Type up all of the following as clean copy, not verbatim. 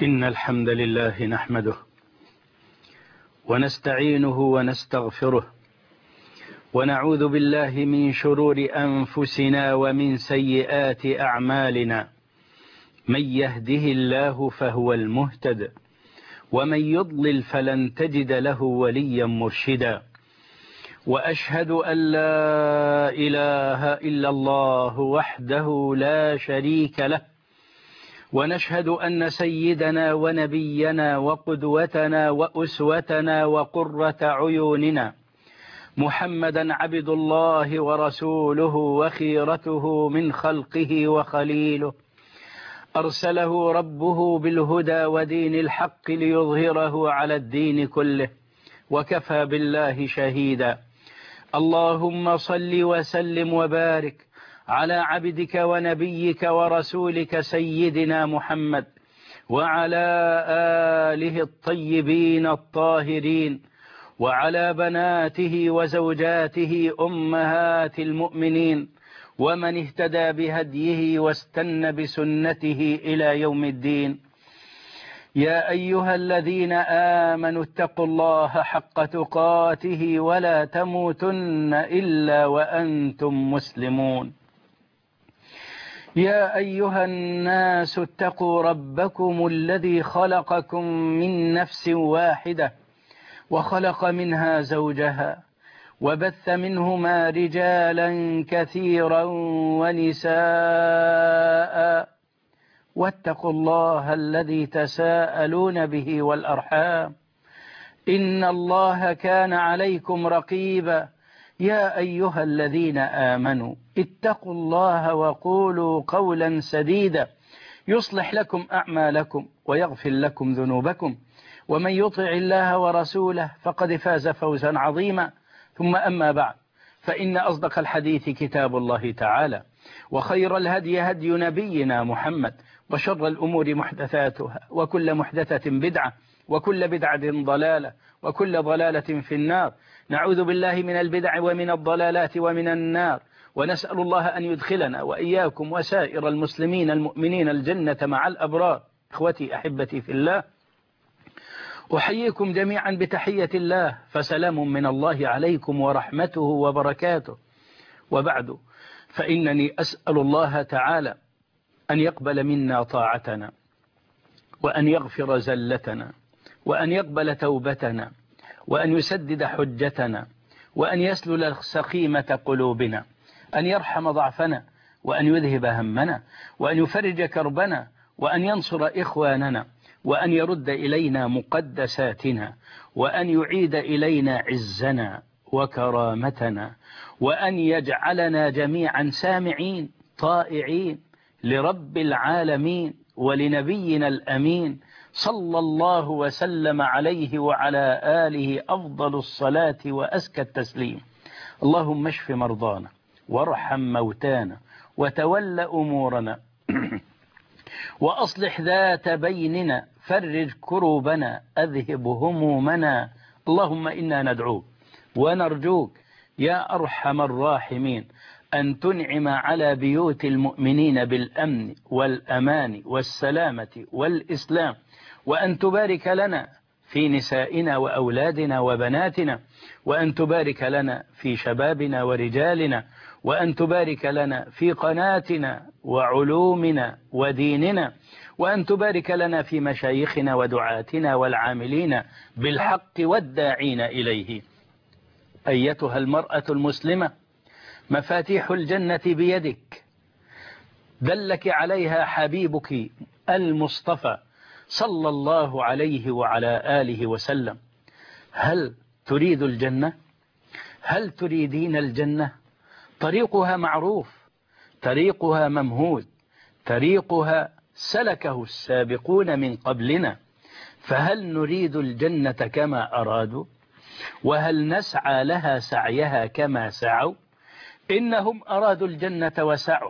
إن الحمد لله نحمده ونستعينه ونستغفره ونعوذ بالله من شرور أنفسنا ومن سيئات أعمالنا. من يهده الله فهو المهتد ومن يضلل فلن تجد له وليا مرشدا. وأشهد أن لا إله إلا الله وحده لا شريك له، ونشهد أن سيدنا ونبينا وقدوتنا وأسوتنا وقرة عيوننا محمدا عبد الله ورسوله وخيرته من خلقه وخليله، أرسله ربه بالهدى ودين الحق ليظهره على الدين كله، وكفى بالله شهيدا. اللهم صل وسلم وبارك على عبدك ونبيك ورسولك سيدنا محمد وعلى آله الطيبين الطاهرين وعلى بناته وزوجاته أمهات المؤمنين ومن اهتدى بهديه واستنى بسنته إلى يوم الدين. يا أيها الذين آمنوا اتقوا الله حق تقاته ولا تموتن إلا وأنتم مسلمون. يا أيها الناس اتقوا ربكم الذي خلقكم من نفس واحدة وخلق منها زوجها وبث منهما رجالا كثيرا ونساء، واتقوا الله الذي تساءلون به والأرحام إن الله كان عليكم رقيبا. يا أيها الذين آمنوا اتقوا الله وقولوا قولا سديدا يصلح لكم أعمالكم ويغفر لكم ذنوبكم، ومن يطع الله ورسوله فقد فاز فوزا عظيما. ثم أما بعد، فإن أصدق الحديث كتاب الله تعالى، وخير الهدي هدي نبينا محمد، وشر الأمور محدثاتها، وكل محدثة بدعة، وكل بدعة ضلالة، وكل ضلالة في النار. نعوذ بالله من البدع ومن الضلالات ومن النار، ونسأل الله أن يدخلنا وإياكم وسائر المسلمين المؤمنين الجنة مع الأبرار. إخوتي أحبتي في الله، أحييكم جميعا بتحية الله، فسلام من الله عليكم ورحمته وبركاته. وبعد، فإنني أسأل الله تعالى أن يقبل منا طاعتنا، وأن يغفر زلتنا، وأن يقبل توبتنا، وأن يسدد حجتنا، وأن يسلل سخيمة قلوبنا، أن يرحم ضعفنا، وأن يذهب همنا، وأن يفرج كربنا، وأن ينصر إخواننا، وأن يرد إلينا مقدساتنا، وأن يعيد إلينا عزنا وكرامتنا، وأن يجعلنا جميعا سامعين طائعين لرب العالمين ولنبينا الأمين صلى الله وسلم عليه وعلى آله أفضل الصلاة وأزكى التسليم. اللهم اشف مرضانا وارحم موتانا وتول أمورنا وأصلح ذات بيننا، فرج كروبنا، أذهب همومنا. اللهم إنا ندعوك ونرجوك يا أرحم الراحمين أن تنعم على بيوت المؤمنين بالأمن والأمان والسلامة والإسلام، وأن تبارك لنا في نسائنا وأولادنا وبناتنا، وأن تبارك لنا في شبابنا ورجالنا، وأن تبارك لنا في قناتنا وعلومنا وديننا، وأن تبارك لنا في مشايخنا ودعاتنا والعاملين بالحق والداعين إليه. أيتها المرأة المسلمة، مفاتيح الجنة بيدك، دلك عليها حبيبك المصطفى صلى الله عليه وعلى آله وسلم. هل تريد الجنة؟ هل تريدين الجنة؟ طريقها معروف، طريقها ممهود، طريقها سلكه السابقون من قبلنا، فهل نريد الجنة كما أرادوا؟ وهل نسعى لها سعيها كما سعوا؟ إنهم أرادوا الجنة وسعوا،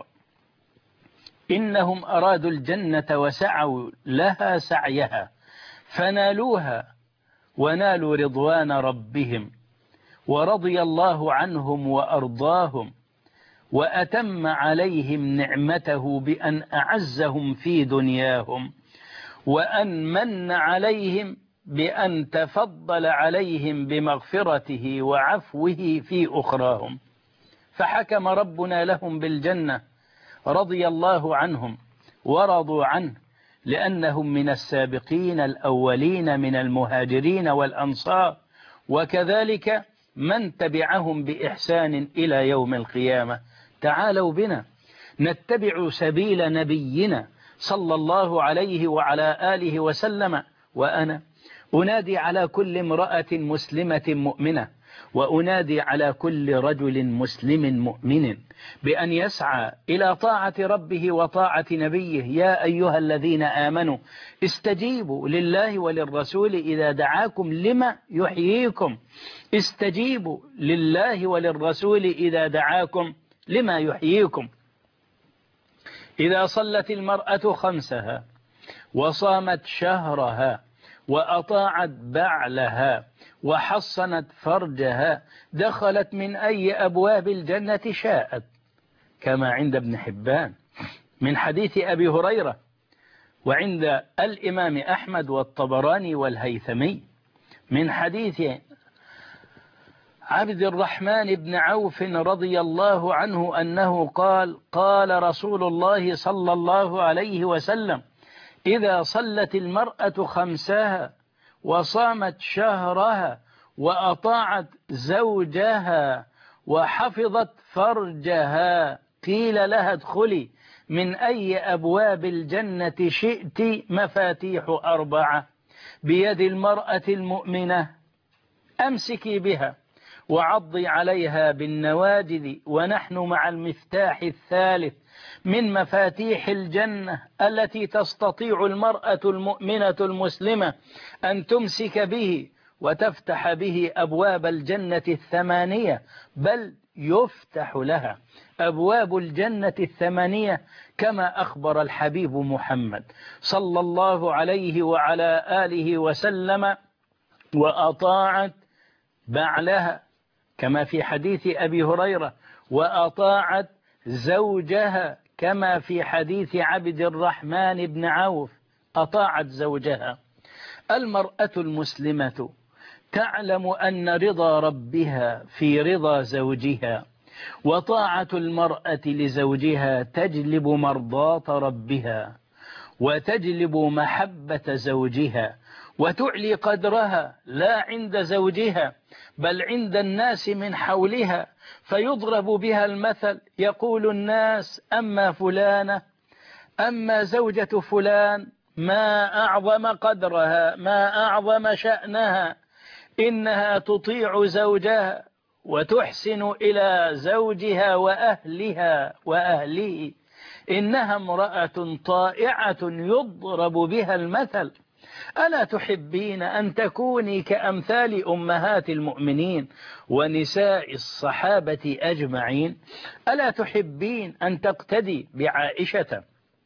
إنهم أرادوا الجنة وسعوا لها سعيها فنالوها ونالوا رضوان ربهم، ورضي الله عنهم وأرضاهم، وأتم عليهم نعمته بأن أعزهم في دنياهم وأن من عليهم بأن تفضل عليهم بمغفرته وعفوه في أخراهم. فحكم ربنا لهم بالجنة رضي الله عنهم ورضوا عنه، لأنهم من السابقين الأولين من المهاجرين والأنصار، وكذلك من تبعهم بإحسان إلى يوم القيامة. تعالوا بنا نتبع سبيل نبينا صلى الله عليه وعلى آله وسلم. وأنا أنادي على كل امرأة مسلمة مؤمنة، وأنادي على كل رجل مسلم مؤمن بأن يسعى إلى طاعة ربه وطاعة نبيه. يا أيها الذين آمنوا استجيبوا لله وللرسول إذا دعاكم لما يحييكم. استجيبوا لله وللرسول إذا دعاكم لما يحييكم. إذا صلت المرأة خمسها وصامت شهرها وأطاعت بعلها وحصنت فرجها دخلت من أي أبواب الجنة شاءت، كما عند ابن حبان من حديث أبي هريرة، وعند الإمام أحمد والطبراني والهيثمي من حديث عبد الرحمن بن عوف رضي الله عنه أنه قال: قال رسول الله صلى الله عليه وسلم: إذا صلت المرأة خمسها وصامت شهرها وأطاعت زوجها وحفظت فرجها قيل لها ادخلي من أي أبواب الجنة شئت. مفاتيح أربعة بيد المرأة المؤمنة، أمسكي بها وعضي عليها بالنواجذ، ونحن مع المفتاح الثالث من مفاتيح الجنة التي تستطيع المرأة المؤمنة المسلمة أن تمسك به وتفتح به أبواب الجنة الثمانية، بل يفتح لها أبواب الجنة الثمانية كما أخبر الحبيب محمد صلى الله عليه وعلى آله وسلم. وأطاعت بعلها كما في حديث أبي هريرة، وأطاعت زوجها كما في حديث عبد الرحمن بن عوف، أطاعت زوجها. المرأة المسلمة تعلم أن رضا ربها في رضا زوجها، وطاعة المرأة لزوجها تجلب مرضاة ربها وتجلب محبة زوجها وتعلي قدرها لا عند زوجها بل عند الناس من حولها، فيضرب بها المثل. يقول الناس: أما فلانة، أما زوجة فلان، ما أعظم قدرها، ما أعظم شأنها، إنها تطيع زوجها وتحسن إلى زوجها وأهله، إنها امرأة طائعة يضرب بها المثل. ألا تحبين أن تكوني كأمثال أمهات المؤمنين ونساء الصحابة أجمعين؟ ألا تحبين أن تقتدي بعائشة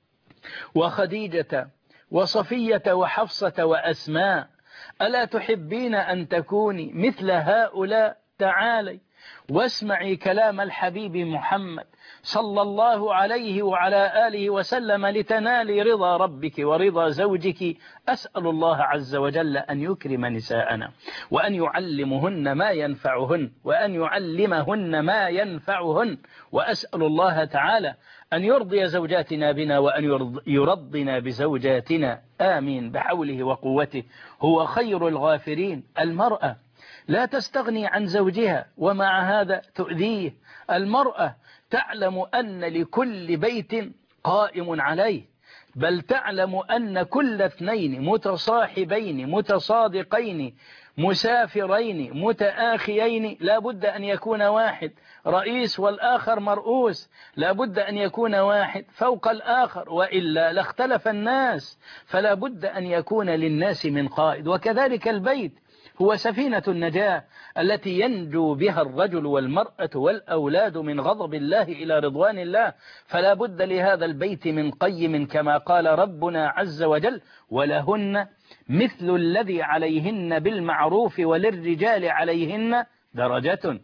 وخديجة وصفية وحفصة وأسماء؟ ألا تحبين أن تكوني مثل هؤلاء؟ تعالي واسمعي كلام الحبيب محمد صلى الله عليه وعلى آله وسلم لتنالي رضا ربك ورضا زوجك. أسأل الله عز وجل أن يكرم نساءنا وأن يعلمهن ما ينفعهن وأن يعلمهن ما ينفعهن، وأسأل الله تعالى أن يرضي زوجاتنا بنا وأن يرضنا بزوجاتنا، آمين بحوله وقوته، هو خير الغافرين. المرأة لا تستغني عن زوجها ومع هذا تؤذيه. المرأة تعلم أن لكل بيت قائم عليه، بل تعلم أن كل اثنين متصاحبين متصادقين مسافرين متآخيين لا بد أن يكون واحد رئيس والآخر مرؤوس، لا بد أن يكون واحد فوق الآخر، وإلا لاختلف الناس، فلا بد أن يكون للناس من قائد. وكذلك البيت هو سفينة النجاة التي ينجو بها الرجل والمرأة والأولاد من غضب الله إلى رضوان الله، فلا بد لهذا البيت من قيم كما قال ربنا عز وجل: ولهن مثل الذي عليهن بالمعروف وللرجال عليهن درجة.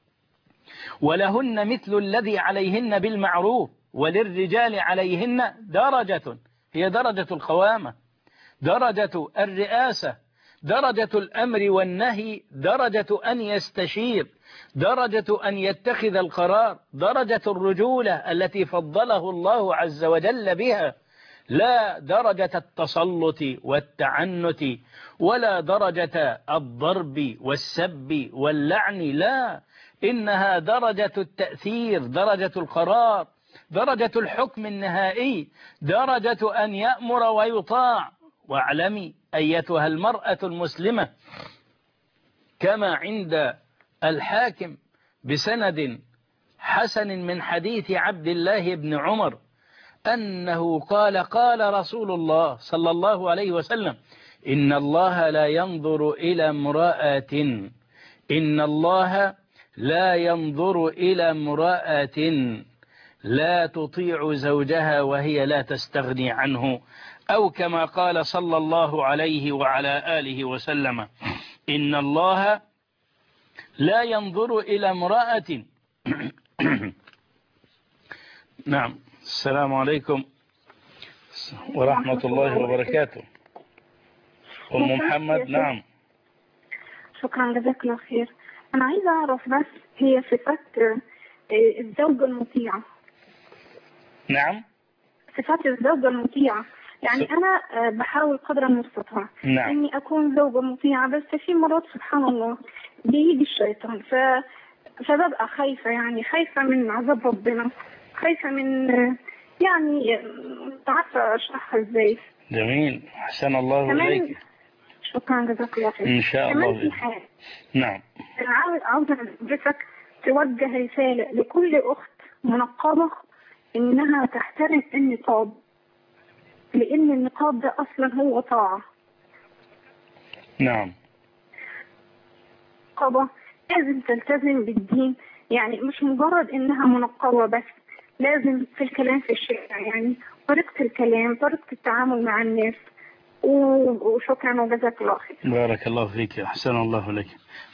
ولهن مثل الذي عليهن بالمعروف وللرجال عليهن درجة، هي درجة القوامة، درجة الرئاسة، درجة الأمر والنهي، درجة أن يستشير، درجة أن يتخذ القرار، درجة الرجولة التي فضله الله عز وجل بها، لا درجة التسلط والتعنت، ولا درجة الضرب والسب واللعن، لا، إنها درجة التأثير، درجة القرار، درجة الحكم النهائي، درجة أن يأمر ويطاع. واعلمي أيتها المرأة المسلمة كما عند الحاكم بسند حسن من حديث عبد الله بن عمر أنه قال: قال رسول الله صلى الله عليه وسلم: إن الله لا ينظر إلى امرأة، إن الله لا ينظر إلى امرأة لا تطيع زوجها وهي لا تستغني عنه، أو كما قال صلى الله عليه وعلى آله وسلم: إن الله لا ينظر إلى امرأة. نعم. السلام عليكم ورحمة الله وبركاته. أم محمد. نعم. شكرا، جزاك الله خير. أنا عايزة أعرف بس هي صفات الزوجة المطيعة. نعم. صفات الزوجة المطيعة، يعني أنا بحاول قدر المستطاع إني أكون زوجة مطيعة، بس في مرات سبحان الله بيجي الشيطان فببقى خايفة، يعني خايفة من عذاب ربنا، خايفة من يعني عارفة أشرحها إزاي. جميل، أحسن الله إليك. شكرا، جزاك الله خير. إن شاء الله. في حاجة. نعم. عاوزة حضرتك توجه رسالة لكل أخت منقبة إنها تحترم النقاب، لأن النقاب ده أصلا هو طاعة. نعم. منقبة لازم تلتزم بالدين، يعني مش مجرد إنها منقبة بس، لازم في الكلام في الشارع، يعني طريقة الكلام، طريقة التعامل مع الناس. وشكرا وجزاك الله خير. بارك الله فيك، أحسن الله لك.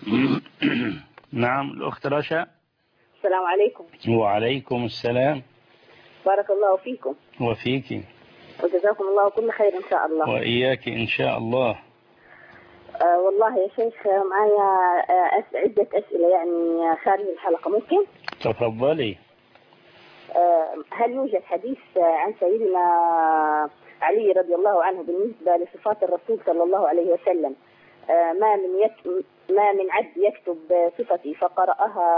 نعم. الأخت رشا. السلام عليكم. وعليكم السلام. بارك الله فيكم. وفيك. وجزاكم الله كل خير إن شاء الله. وإياك إن شاء الله. والله يا شيخ معايا عدة أسئلة يعني خارج الحلقة، ممكن؟ تفضلي. هل يوجد حديث عن سيدنا علي رضي الله عنه بالنسبة لصفات الرسول صلى الله عليه وسلم: ما من عبد يكتب صفتي فقرأها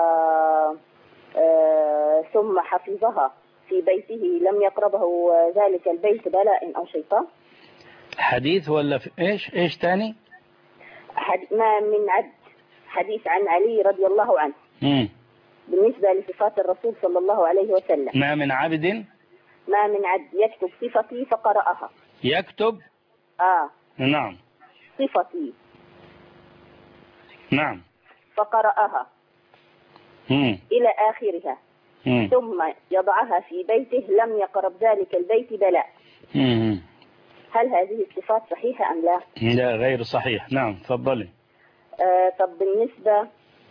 ثم حفظها في بيته لم يقربه ذلك البيت بلاء أو شيطان؟ حديث ولا إيش تاني؟ ما من عبد، حديث عن علي رضي الله عنه بالنسبة لصفات الرسول صلى الله عليه وسلم: ما من عبد يكتب صفتي فقرأها. يكتب. نعم. صفتي. نعم. فقرأها إلى آخرها ثم يضعها في بيته لم يقرب ذلك البيت بلاء. هل هذه الصفات صحيحة أم لا؟ لا، غير صحيح. نعم، تفضلي. طب بالنسبة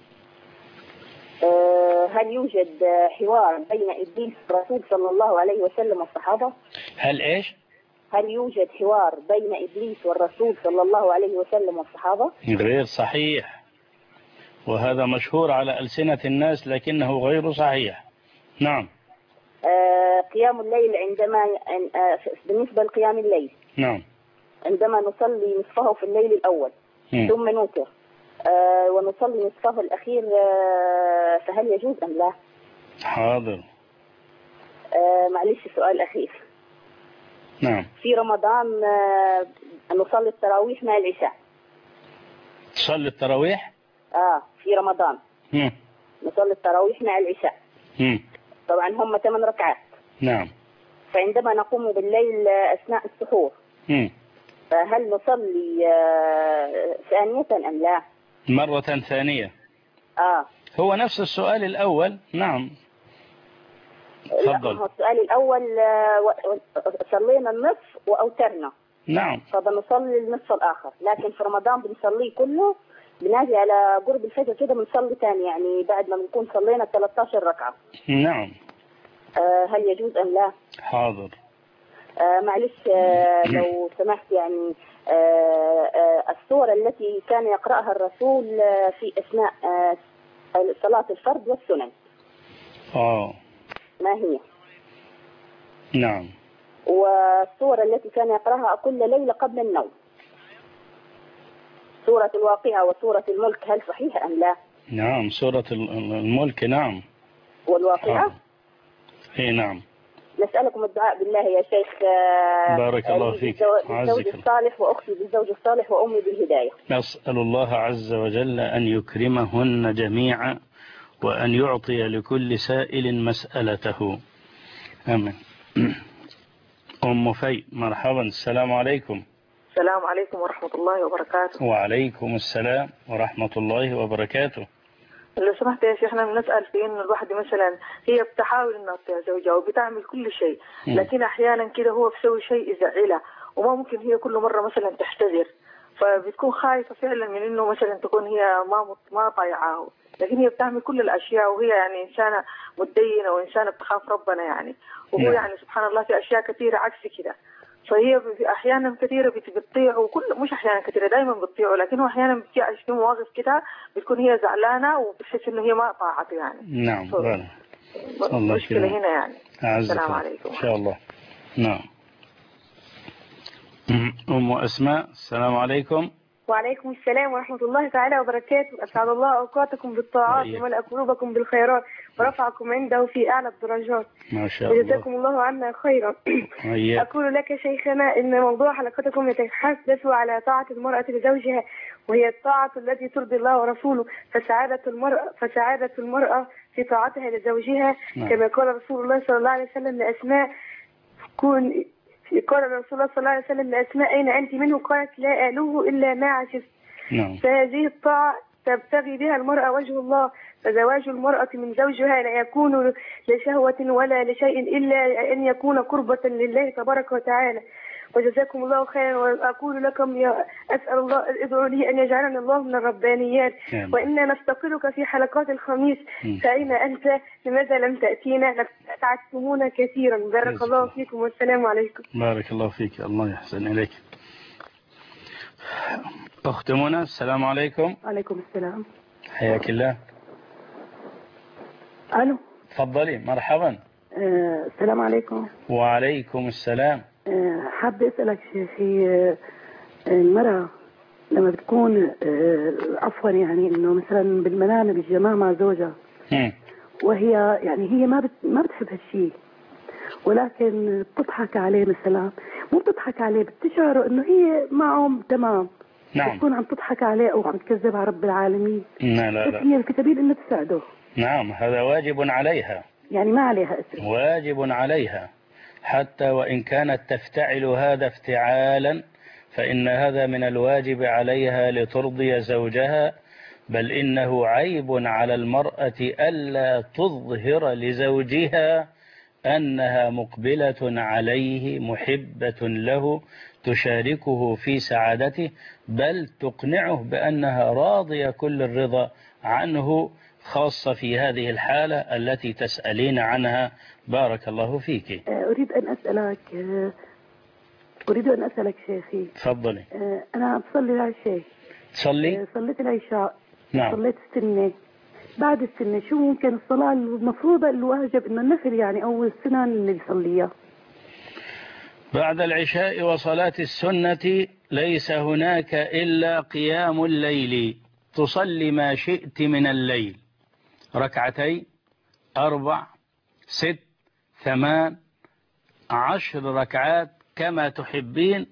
هل يوجد حوار بين إبليس والرسول صلى الله عليه وسلم والصحابة؟ هل يوجد حوار بين إبليس والرسول صلى الله عليه وسلم والصحابة؟ غير صحيح، وهذا مشهور على ألسنة الناس لكنه غير صحيح. نعم. قيام الليل بالنسبة لقيام الليل. نعم. عندما نصلي نصفه في الليل الأول ثم نوتر ونصلي نصفه الأخير، فهل يجوز أم لا؟ حاضر. معلش سؤال أخير. نعم. في رمضان نصلي التراويح مع العشاء. تصلي التراويح؟ في رمضان نصلي التراويح مع العشاء. طبعا هم 8 ركعات. نعم. فعندما نقوم بالليل أثناء السحور فهل نصلي ثانية أم لا؟ مرة ثانية. هو نفس السؤال الأول. نعم. تفضل. السؤال الأول صلينا النصف وأوترنا. نعم. فبنصلي النصف الآخر، لكن في رمضان بنصليه كله، بناجي على قرب الفجر كده بنصلي ثاني، يعني بعد ما بنكون صلينا 13 ركعة. نعم. هل يجوز أم لا؟ حاضر. معلش لو سمحت يعني السور التي كان يقرأها الرسول في أثناء صلاة الفرض والسنن ما هي؟ نعم. والسور التي كان يقرأها كل ليلة قبل النوم، سورة الواقعة وسورة الملك، هل صحيحة أم لا؟ نعم سورة الملك نعم. والواقعة؟ اي نعم. نسألكم الدعاء بالله يا شيخ. بارك الله فيك. بالزوج الصالح وأختي بالزوج الصالح وأمي بالهداية. نسأل الله عز وجل أن يكرمهن جميعا وأن يعطي لكل سائل مسألته. آمين. أم في مرحبا. السلام عليكم. السلام عليكم ورحمة الله وبركاته. وعليكم السلام ورحمة الله وبركاته. لو سمحت يا شيخنا بنسأل في إنه الواحدة مثلا هي بتحاول إنها تطيع زوجها وبتعمل كل شيء، لكن أحيانا كده هو بيسوي شيء يزعلها وما ممكن هي كل مرة مثلا تحتذر، فبتكون خايفة فعلا من إنه مثلا تكون هي ما طايعاه، لكن هي بتعمل كل الأشياء وهي يعني إنسانة متدينة وإنسانة بتخاف ربنا يعني، وهو يعني سبحان الله في أشياء كثيرة عكس كده. فهي احيانا كثيره بتطيع، وكل مش احيانا كثيره دائما بتطيعه، لكن احيانا بتجي في مواقف كده بتكون هي زعلانه وبتحس انه هي ما طاعته يعني. نعم. الله مشكله هنا يعني. السلام عليكم. ان شاء الله. نعم. ام اسماء. السلام عليكم. وعليكم السلام ورحمة الله تعالى وبركاته. أسعد الله أوقاتكم بالطاعات وملأ قلوبكم بالخيرات ورفعكم عنده في أعلى الدرجات. ما شاء الله. وجزاكم الله عنا خيرا. أقول لك شيخنا إن موضوع حلقتكم يتحدث على طاعة المرأة لزوجها، وهي الطاعة التي ترضي الله ورسوله، فسعادة المرأة في طاعتها لزوجها. كما قال رسول الله صلى الله عليه وسلم لأسماء قال رسول الله صلى الله عليه وسلم لأسماء أين أنت منه؟ قالت لا آلوه إلا ما عجزت. فهذه الطاعة تبتغي بها المرأة وجه الله، فزواج المرأة من زوجها لا يكون لشهوة ولا لشيء إلا أن يكون قربة لله تبارك وتعالى. وجزاكم الله خيرا. وأقول لكم أسأل الله ادعوا لي أن يجعلني الله من الربانيات. وإنا نفتقدك في حلقات الخميس، فأين أنت؟ لماذا لم تأتينا؟ تعتمونا كثيرا. بارك الله فيكم والسلام عليكم. بارك الله فيك. الله يحسن إليك. أخت منى. السلام عليكم. وعليكم السلام. حياك الله. ألو. تفضلي. مرحبا. السلام عليكم. وعليكم السلام. حابة أسألك شيخي، المرأة لما بتكون عفوا يعني إنه مثلا بالمنام بالجماعة مع زوجها وهي يعني هي ما بتحب هالشيء، ولكن بتضحك عليه مثلا، مو بتضحك عليه، بتشعر إنه هي معهم تمام. نعم. بتكون عم تضحك عليه أو عم تكذب على رب العالمين. لا. هي في سبيل إنه تساعده. نعم هذا واجب عليها. يعني ما عليها اسم. واجب عليها، حتى وإن كانت تفتعل هذا افتعالا فإن هذا من الواجب عليها لترضي زوجها، بل إنه عيب على المرأة ألا تظهر لزوجها أنها مقبلة عليه محبة له تشاركه في سعادته، بل تقنعه بأنها راضية كل الرضا عنه، خاصة في هذه الحالة التي تسألين عنها. بارك الله فيك. أريد أن أسألك شيخي. تفضلي. أنا بصلي العشاء. تصلي؟ صليت العشاء. نعم. صليت السنة. بعد السنة شو ممكن الصلاة المفروضة الواجب إنه النفل يعني أو السنن اللي بيصليها؟ بعد العشاء وصلاة السنة ليس هناك إلا قيام الليل، تصلي ما شئت من الليل، 2 4 6 8 10 ركعات كما تحبين،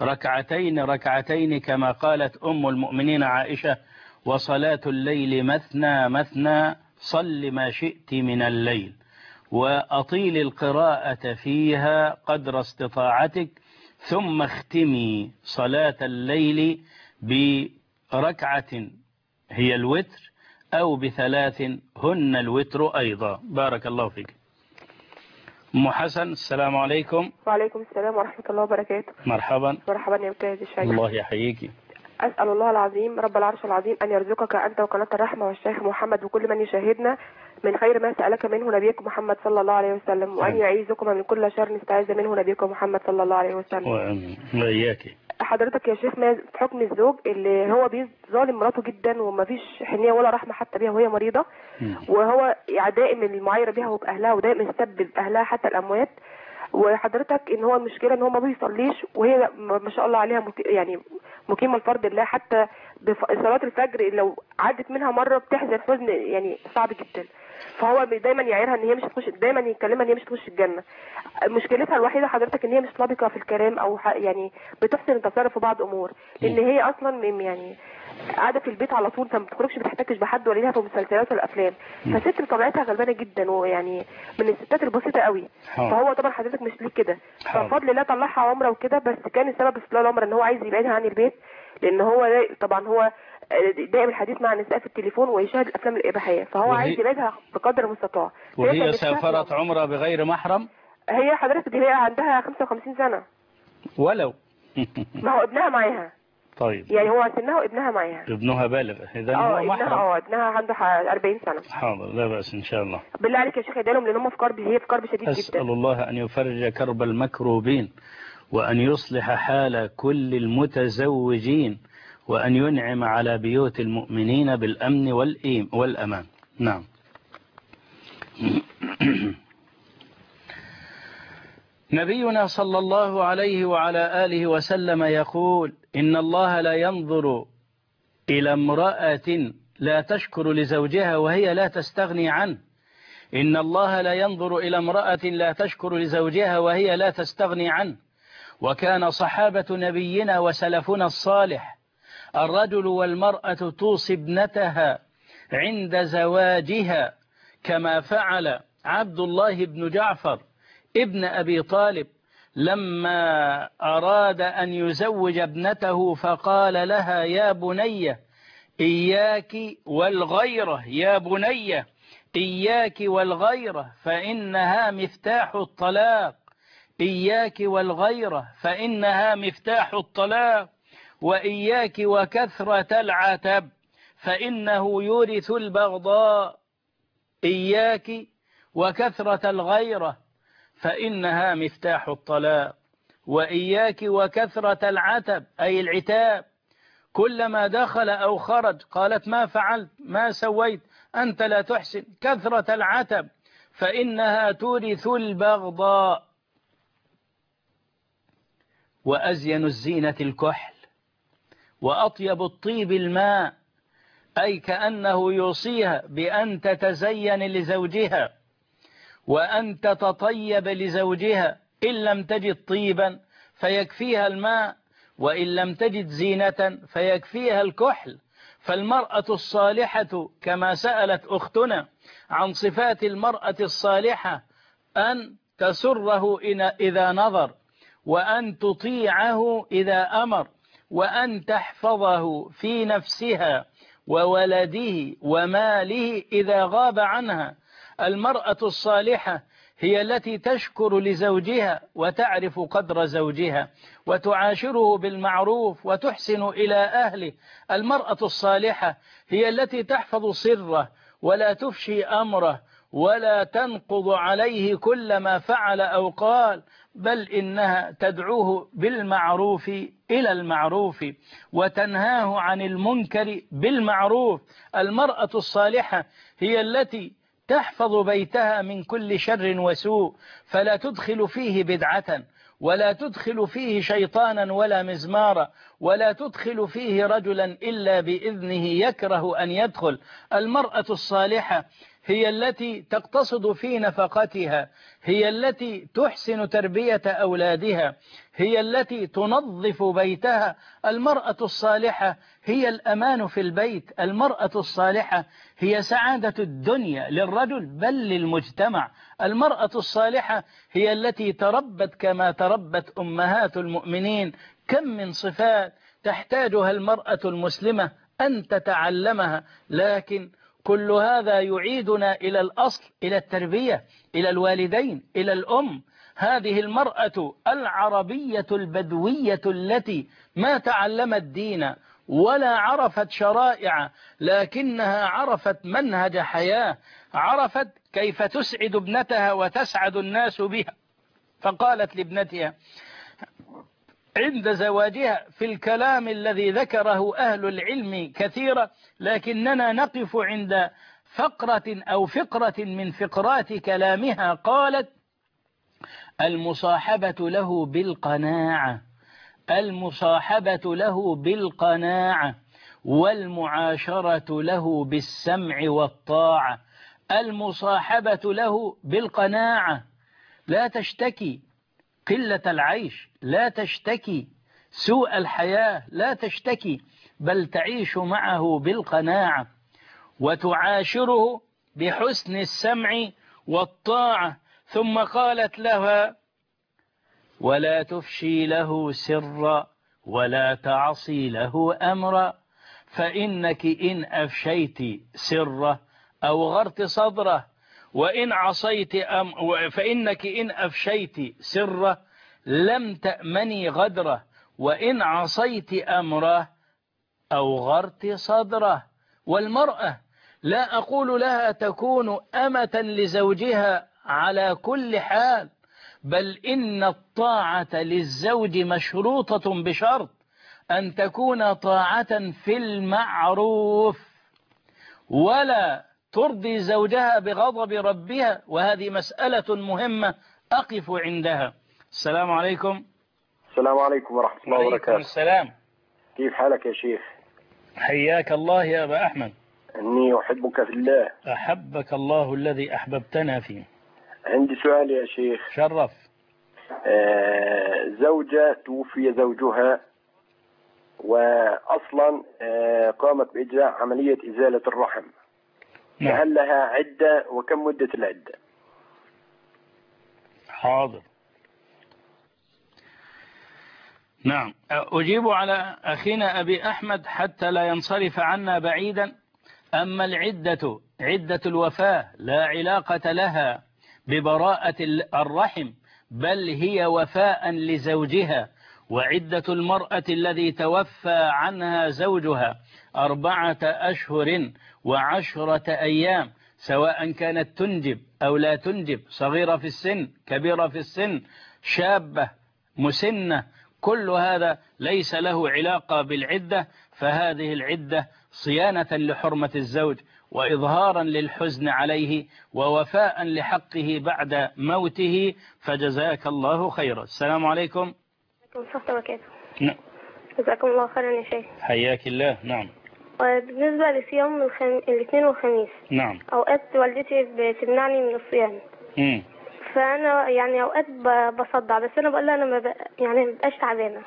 2 كما قالت أم المؤمنين عائشة: وصلاة الليل مثنى مثنى، صل ما شئت من الليل، وأطيل القراءة فيها قدر استطاعتك، ثم اختمي صلاة الليل بركعة هي الوتر أو ب3 هن الوتر أيضا. بارك الله فيك. أم حسن. السلام عليكم. وعليكم السلام ورحمة الله وبركاته. مرحبا. مرحبا يا أستاذ الشيخ. الله يحييك. أسأل الله العظيم رب العرش العظيم أن يرزقك أنت وقناة الرحمة والشيخ محمد وكل من يشاهدنا من خير ما سألك منه نبيك محمد صلى الله عليه وسلم، وأن يعيذكم من كل شر استعاذ منه نبيك محمد صلى الله عليه وسلم. وإياك. حضرتك يا شيخ، ما في حكم الزوج اللي هو بيظالم مراته جدا وما فيش حنية ولا رحمة حتى بيها وهي مريضة، وهو دائم المعايرة بيها وبأهلها ودائما يسبب أهلها حتى الأموات، وحضرتك ان هو المشكله ان هو ما بيصليش وهي ما شاء الله عليها يعني مقيمه الفرض الله، حتى صلاه الفجر لو عدت منها مره بتحزن حزن يعني صعب جدا، فهو دايما يعيرها ان هي مش هتخش، دايما يكلمها ان هي مش هتخش الجنه. مشكلتها الوحيده حضرتك ان هي مش لبقه في الكلام او يعني بتحسن التصرف في بعض امور، لان هي اصلا يعني قاعده في البيت على طول، فما بتخرجش بتحتكش بحد ولا ليها في المسلسلات ولا الافلام، فست بطبيعتها غلبانه جدا ويعني من الستات البسيطه قوي. فهو طبعا حضرتك مش ليه كده، فبفضل الله طلعها عمره وكده، بس كان السبب في طلوع العمره ان هو عايز يبعدها عن البيت، لان هو طبعا هو دائم الحديث مع النساء في التليفون ويشاهد الافلام الاباحيه، فهو عايز يبعدها بقدر المستطاع. وهي سافرت عمره بغير محرم؟ هي حضرتك هي عندها 55 سنه ولو ما هو ابنها معاها. طيب يعني هو سنها وابنها معاها. ابنها بالغ اذا هو محرم. ابنها عنده 40 سنه. حاضر، لا باس ان شاء الله. بالله عليك يا شيخ ادالهم، لان هم في كرب، هي في كرب شديد جدا. اسال الله ان يفرج كرب المكروبين، وان يصلح حال كل المتزوجين، وان ينعم على بيوت المؤمنين بالامن والامان. نعم. نبينا صلى الله عليه وعلى آله وسلم يقول: إن الله لا ينظر إلى امرأة لا تشكر لزوجها وهي لا تستغني عنه. إن الله لا ينظر إلى امرأة لا تشكر لزوجها وهي لا تستغني عنه. وكان صحابة نبينا وسلفنا الصالح الرجل والمرأة توصي ابنتها عند زواجها، كما فعل عبد الله بن جعفر ابن أبي طالب لما أراد أن يزوج ابنته، فقال لها: يا بني إياك والغيرة، يا بني إياك والغيرة فإنها مفتاح الطلاق، إياك والغيرة فإنها مفتاح الطلاق، وإياك وكثرة العتب فإنه يورث البغضاء، إياك وكثرة الغيرة فإنها مفتاح الطلاق، وإياك وكثرة العتب أي العتاب، كلما دخل أو خرج قالت: ما فعلت، ما سويت، أنت لا تحسن، كثرة العتب فإنها تورث البغضاء. وأزين الزينة الكحل، وأطيب الطيب الماء، أي كأنه يوصيها بأن تتزين لزوجها وأن تتطيب لزوجها، إن لم تجد طيبا فيكفيها الماء، وإن لم تجد زينة فيكفيها الكحل. فالمرأة الصالحة كما سألت أختنا عن صفات المرأة الصالحة: أن تسره إذا نظر، وأن تطيعه إذا أمر، وأن تحفظه في نفسها وولده وماله إذا غاب عنها. المرأة الصالحة هي التي تشكر لزوجها وتعرف قدر زوجها وتعاشره بالمعروف وتحسن إلى أهله. المرأة الصالحة هي التي تحفظ سره ولا تفشي أمره ولا تنقض عليه كل ما فعل أو قال، بل إنها تدعوه بالمعروف إلى المعروف وتنهاه عن المنكر بالمعروف. المرأة الصالحة هي التي تحفظ بيتها من كل شر وسوء، فلا تدخل فيه بدعة، ولا تدخل فيه شيطانا ولا مزمارا، ولا تدخل فيه رجلا إلا بإذنه يكره أن يدخل. المرأة الصالحة هي التي تقتصد في نفقتها، هي التي تحسن تربية أولادها، هي التي تنظف بيتها. المرأة الصالحة هي الأمان في البيت، المرأة الصالحة هي سعادة الدنيا للرجل بل للمجتمع. المرأة الصالحة هي التي تربت كما تربت أمهات المؤمنين. كم من صفات تحتاجها المرأة المسلمة أن تتعلمها، لكن كل هذا يعيدنا إلى الأصل، إلى التربية، إلى الوالدين، إلى الأم. هذه المرأة العربية البدوية التي ما تعلمت دين ولا عرفت شرائع، لكنها عرفت منهج حياة، عرفت كيف تسعد ابنتها وتسعد الناس بها. فقالت لابنتها عند زواجها في الكلام الذي ذكره أهل العلم كثيرا، لكننا نقف عند فقرة أو فقرة من فقرات كلامها. قالت المصاحبة له بالقناعة، المصاحبة له بالقناعة، والمعاشرة له بالسمع والطاعة. المصاحبة له بالقناعة، لا تشتكي قلة العيش، لا تشتكي سوء الحياة، لا تشتكي، بل تعيش معه بالقناعة، وتعاشره بحسن السمع والطاعة. ثم قالت لها ولا تفشي له سرا ولا تعصي له أمرا، فإنك إن أفشيت سره أوغرت صدره، وإن عصيت فإنك إن أفشيت سره لم تأمني غدره، وإن عصيت أمره أوغرت صدره. والمرأة لا أقول لها تكون أمة لزوجها على كل حال، بل إن الطاعة للزوج مشروطة بشرط أن تكون طاعة في المعروف، ولا ترضي زوجها بغضب ربها، وهذه مسألة مهمة أقف عندها. السلام عليكم. السلام عليكم ورحمة الله وبركاته. وعليكم السلام. كيف حالك يا شيخ؟ حياك الله يا أبا أحمد. إني أحبك في الله. أحبك الله الذي أحببتنا فيه. عندي سؤال يا شيخ. شرف. زوجة توفي زوجها، وأصلا قامت بإجراء عملية إزالة الرحم. نعم. فهل لها عدة وكم مدة العدة؟ حاضر. نعم، أجيب على أخينا أبي أحمد حتى لا ينصرف عنا بعيدا. أما العدة، عدة الوفاة لا علاقة لها ببراءة الرحم، بل هي وفاء لزوجها. وعدة المرأة الذي توفى عنها زوجها 4 أشهر و10 أيام، سواء كانت تنجب أو لا تنجب، صغيرة في السن، كبيرة في السن، شابة، مسنة، كل هذا ليس له علاقة بالعدة. فهذه العدة صيانة لحرمة الزوج، وإظهارا للحزن عليه، ووفاء لحقه بعد موته. فجزاك الله خيرا. السلام عليكم. السلام وبركاته. نعم. جزاكم الله خيرا يا شيخ. حياك الله. نعم. بالنسبة لصيام الاثنين والخميس، نعم. أوقات والدتي بتمنعني من الصيام. فأنا يعني أوقات بصدع، بس أنا بقول لها أنا يعني ما بقاش تعبانة.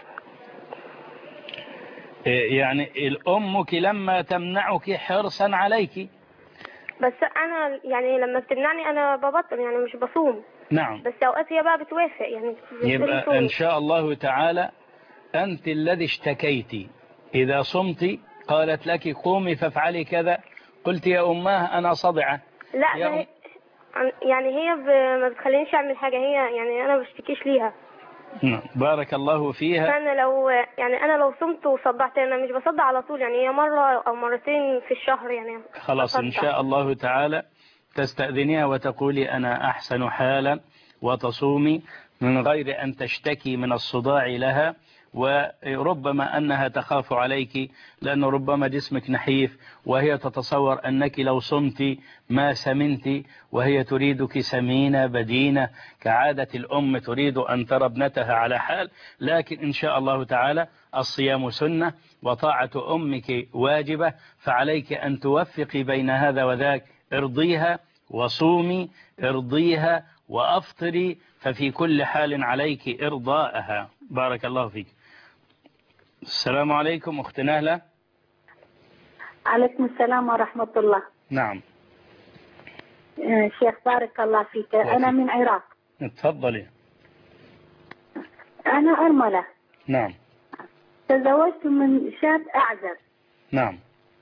يعني أمك لما تمنعك حرصا عليك؟ بس أنا يعني لما بتمنعني أنا ببطل، يعني مش بصوم. نعم. بس أوقات هي بقى بتوافق، يعني يبقى إن شاء الله تعالى أنت الذي اشتكيتي. إذا صمت قالت لك قومي فافعلي كذا، قلت يا أماه أنا صدعة. لا يعني هي ما بتخلينيش أعمل حاجة، هي يعني أنا ما بشتكيش ليها. بارك الله فيها. أنا لو صمت وصدعت، أنا مش بصدع على طول، يعني هي مرة أو مرتين في الشهر يعني. خلاص إن شاء الله تعالى تستأذنيها وتقولي أنا أحسن حالا، وتصومي من غير أن تشتكي من الصداع لها. وربما أنها تخاف عليك، لأنه ربما جسمك نحيف، وهي تتصور أنك لو صمت ما سمنت، وهي تريدك سمينة بدينة كعادة الأم، تريد أن ترى ابنتها على حال. لكن إن شاء الله تعالى الصيام سنة، وطاعة أمك واجبة، فعليك أن توفقي بين هذا وذاك. ارضيها وصومي، ارضيها وأفطري، ففي كل حال عليك إرضاءها. بارك الله فيك. السلام عليكم أخت نهلة. عليكم السلام ورحمة الله. نعم. شيخ بارك الله فيك. أنا من العراق. تفضلي. أنا أرملة. نعم. تزوجت من شاب أعزب. نعم.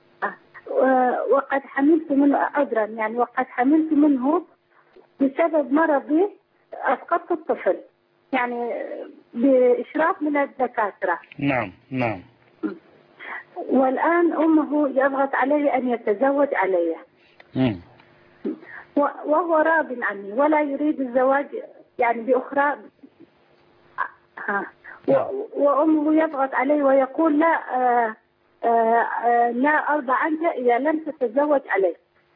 وقد حملت منه عذرا، يعني وقد حملت منه بسبب مرضي، أسقطت الطفل يعني بإشراف من الدكاترة. نعم. نعم. والآن أمه يضغط عليه أن يتزوج عليه وهو راض عني ولا يريد الزواج يعني بأخرى. وأمه يضغط عليه ويقول لا أرضى عنك إذا لم تتزوج عليه.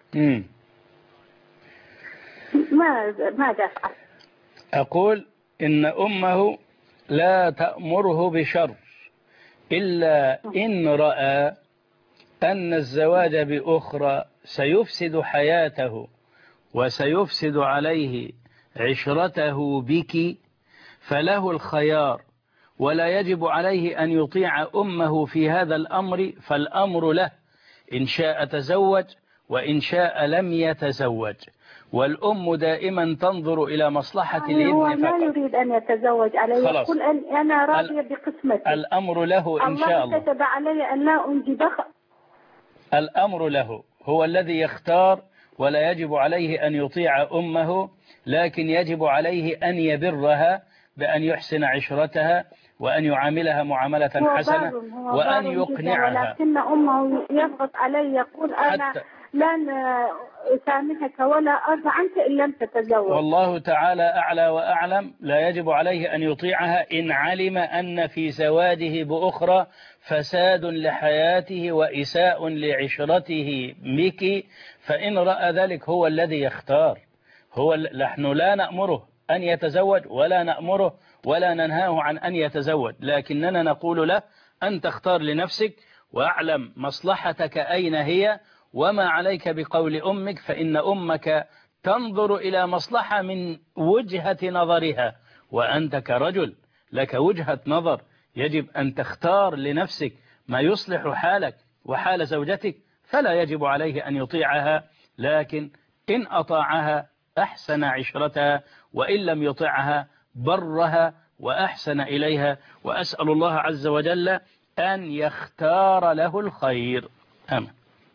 ماذا أفعل؟ أقول إن أمه لا تأمره بشر إلا إن رأى أن الزواج بأخرى سيفسد حياته وسيفسد عليه عشرته بك، فله الخيار، ولا يجب عليه أن يطيع أمه في هذا الأمر، فالأمر له إن شاء تزوج وإن شاء لم يتزوج. والأم دائما تنظر إلى مصلحة الابن هو فقط. لا يريد أن يتزوج عليه، يقول أنا راضية بقسمتي. الأمر له إن شاء الله. كتب علي أن لا أنجب. الأمر له، هو الذي يختار، ولا يجب عليه أن يطيع أمه، لكن يجب عليه أن يبرها بأن يحسن عشرتها وأن يعاملها معاملة حسنة وأن يقنعها. ولكن أمه يضغط علي يقول أنا لن أسامحك ولا أرضى عنك إن لم تتزوج. والله تعالى أعلى وأعلم. لا يجب عليه أن يطيعها إن علم أن في زواجه بأخرى فساد لحياته وإساء لعشرته بك، فإن رأى ذلك هو الذي يختار. نحن لا نأمره أن يتزوج ولا نأمره ولا ننهاه عن أن يتزوج، لكننا نقول له أن تختار لنفسك وأعلم مصلحتك أين هي، وما عليك بقول أمك، فإن أمك تنظر إلى مصلحة من وجهة نظرها، وأنت كرجل لك وجهة نظر، يجب أن تختار لنفسك ما يصلح حالك وحال زوجتك، فلا يجب عليه أن يطيعها، لكن إن أطاعها أحسن عشرتها، وإن لم يطعها برها وأحسن إليها، وأسأل الله عز وجل أن يختار له الخير. آمين.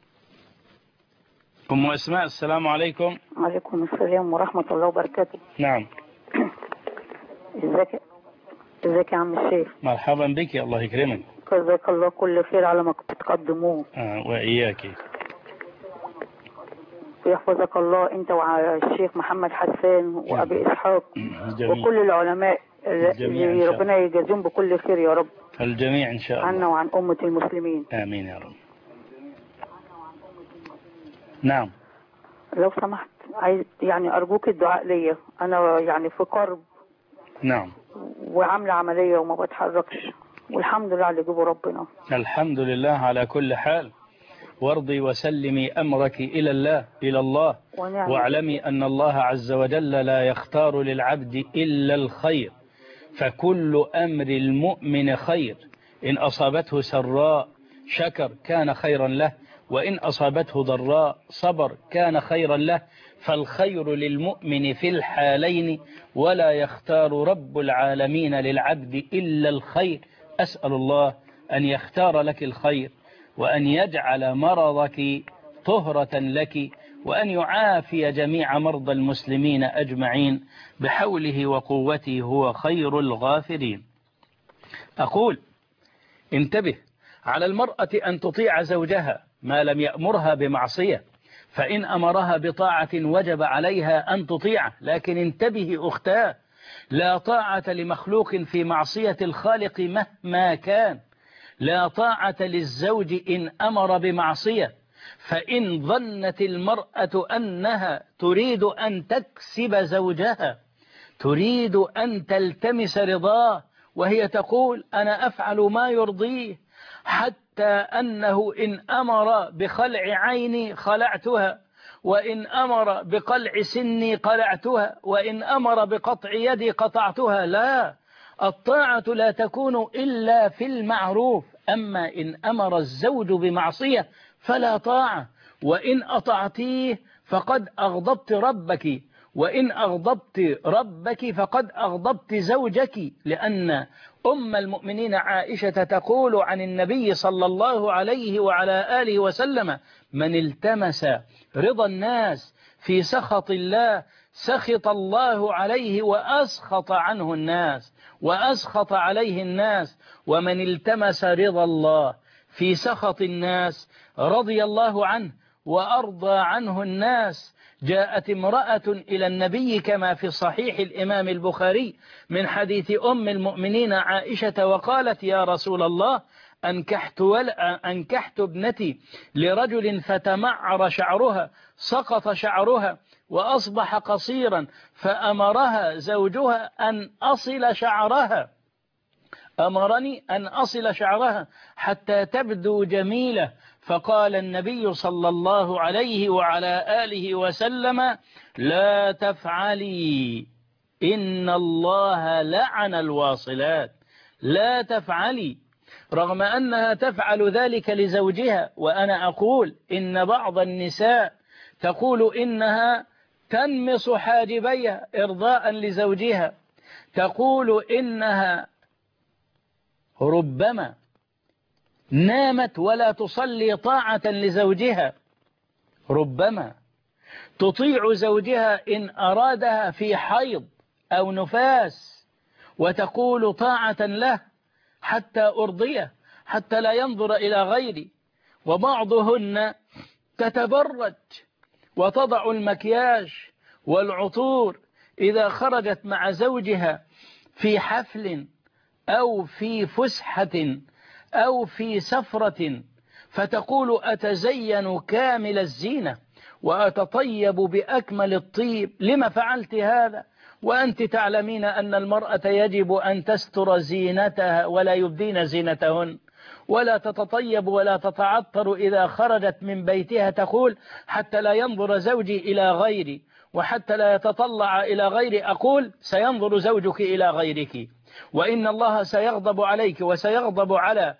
أم أسماء، السلام عليكم. وعليكم السلام ورحمة الله وبركاته. نعم. ازيك يا عم الشيخ؟ مرحبا بك، الله يكرمك. جزاك الله كل خير على ما بتقدموه. وإياك. ويحفظك الله أنت والشيخ محمد حسان وأبي إسحاق وكل العلماء اللي ربنا يجازيهم بكل خير يا رب. الجميع إن شاء الله. عنا وعن أمة المسلمين. آمين يا رب. نعم. لو سمحت عايز يعني أرجوك الدعاء ليا، أنا يعني في كرب. نعم. وعاملة عملية وما بتحركش، والحمد لله على جبه ربنا. الحمد لله على كل حال. وارضي وسلمي أمرك إلى الله واعلمي أن الله عز وجل لا يختار للعبد إلا الخير، فكل أمر المؤمن خير، إن أصابته سراء شكر كان خيرا له، وإن أصابته ضراء صبر كان خيرا له، فالخير للمؤمن في الحالين، ولا يختار رب العالمين للعبد إلا الخير. أسأل الله أن يختار لك الخير، وأن يجعل مرضك طهرة لك، وأن يعافي جميع مرضى المسلمين أجمعين بحوله وقوته، هو خير الغافرين. أقول انتبه، على المرأة أن تطيع زوجها ما لم يأمرها بمعصية، فإن أمرها بطاعة وجب عليها أن تطيعه، لكن انتبه أختاه، لا طاعة لمخلوق في معصية الخالق مهما كان، لا طاعة للزوج إن أمر بمعصية، فإن ظنت المرأة أنها تريد أن تكسب زوجها، تريد أن تلتمس رضاه، وهي تقول أنا أفعل ما يرضيه، حتى أنه إن أمر بخلع عيني خلعتها، وإن أمر بقلع سني قلعتها، وإن أمر بقطع يدي قطعتها. لا، الطاعة لا تكون إلا في المعروف، أما إن أمر الزوج بمعصية فلا طاعة، وإن أطعتيه فقد أغضبت ربك، وإن أغضبت ربك فقد أغضبت زوجك، لأن أم المؤمنين عائشة تقول عن النبي صلى الله عليه وعلى آله وسلم: من التمس رضا الناس في سخط الله سخط الله عليه وأسخط عنه الناس وأسخط عليه الناس، ومن التمس رضا الله في سخط الناس رضي الله عنه وأرضى عنه الناس. جاءت امرأة إلى النبي كما في صحيح الإمام البخاري من حديث أم المؤمنين عائشة وقالت: يا رسول الله، أنكحت ابنتي لرجل فتمعر شعرها، سقط شعرها وأصبح قصيرا، فأمرها زوجها أن أصل شعرها، أمرني أن أصل شعرها حتى تبدو جميلة. فقال النبي صلى الله عليه وعلى آله وسلم: لا تفعلي، إن الله لعن الواصلات. لا تفعلي، رغم أنها تفعل ذلك لزوجها. وأنا أقول إن بعض النساء تقول إنها تنمص حاجبيها إرضاء لزوجها، تقول إنها ربما نامت ولا تصلي طاعة لزوجها، ربما تطيع زوجها إن أرادها في حيض أو نفاس، وتقول طاعة له حتى أرضيه، حتى لا ينظر إلى غيري. وبعضهن تتبرج وتضع المكياج والعطور إذا خرجت مع زوجها في حفل أو في فسحة أو في سفرة، فتقول: أتزين كامل الزينة وأتطيب بأكمل الطيب. لما فعلت هذا وأنت تعلمين أن المرأة يجب أن تستر زينتها ولا يبدين زينتهن، ولا تتطيب ولا تتعطر إذا خرجت من بيتها، تقول: حتى لا ينظر زوجي إلى غيري وحتى لا يتطلع إلى غيري. أقول: سينظر زوجك إلى غيرك، وإن الله سيغضب عليك وسيغضب على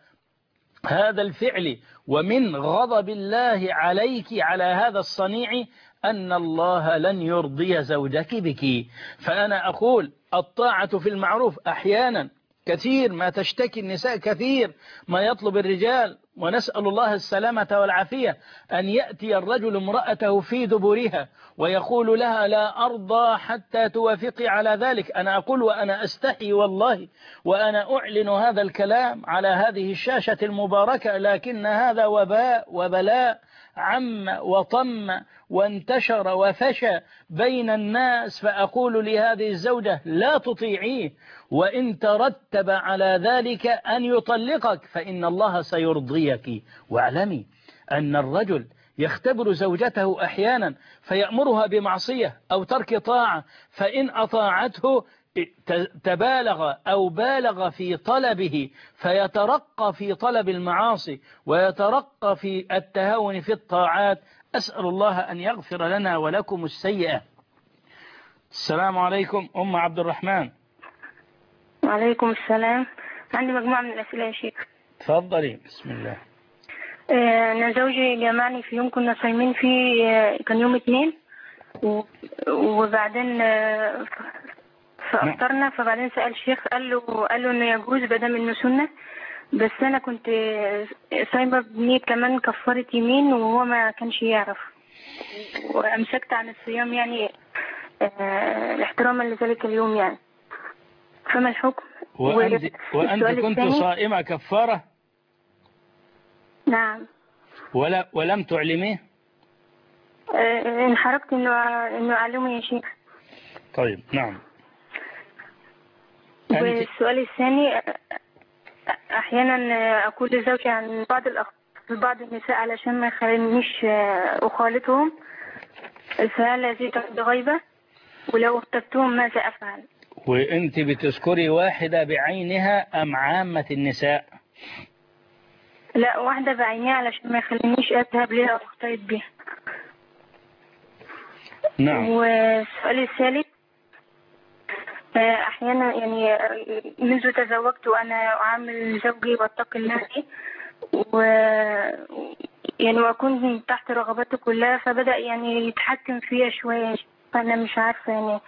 هذا الفعل. ومن غضب الله عليك على هذا الصنيع أن الله لن يرضي زوجك بك. فأنا أقول: الطاعة في المعروف. أحيانا كثير ما تشتكي النساء، كثير ما يطلب الرجال، ونسأل الله السلامة والعافية، أن يأتي الرجل امرأته في دبرها ويقول لها: لا أرضى حتى توافقي على ذلك. أنا أقول وأنا أستحي والله وأنا أعلن هذا الكلام على هذه الشاشة المباركة، لكن هذا وباء وبلاء عم وطم وانتشر وفشى بين الناس. فأقول لهذه الزوجة: لا تطيعيه، وإن ترتب على ذلك أن يطلقك فإن الله سيرضيك. واعلمي أن الرجل يختبر زوجته أحيانا فيأمرها بمعصية أو ترك طاعة، فإن أطاعته تبالغ أو بالغ في طلبه فيترقى في طلب المعاصي ويترقى في التهاون في الطاعات. أسأل الله أن يغفر لنا ولكم السيئة. السلام عليكم أم عبد الرحمن. وعليكم السلام. عندي مجموعة من الأسئلة يا شيخ. تفضلي. بسم الله. أنا زوجي جمعني في يوم كنا صايمين فيه، كان يوم 2، وبعدين فأفطرنا، فبعدين سأل الشيخ قال له إنه يجوز بدل إنه سنة، بس أنا كنت صايمة بنية كمان كفارة يمين وهو ما كانش يعرف، وأمسكت عن الصيام يعني احتراما لذلك اليوم يعني. فما الحكم؟ وأنت كنت صائمة كفارة؟ نعم. ولم تعلميه؟ انحرجت إنه أعلمه يا شيخ. طيب نعم. والسؤال الثاني، أحيانا أقول لزوجي عن بعض النساء علشان ما يخلينيش أخالطهم، فهل هذه تعد غيبة؟ ولو اغتبتهم ماذا أفعل؟ وأنت بتذكري واحدة بعينها أم عامة النساء؟ لا، واحدة بعينها علشان ما يخلينيش أذهب لها وأختلط بها. نعم. والسؤال الثالث، أحيانا يعني منذ تزوجت وأنا أعامل زوجي وأتقي الله يعني وأكون تحت رغبته كلها، فبدأ يعني يتحكم فيها شوية، فأنا مش عارفة يعني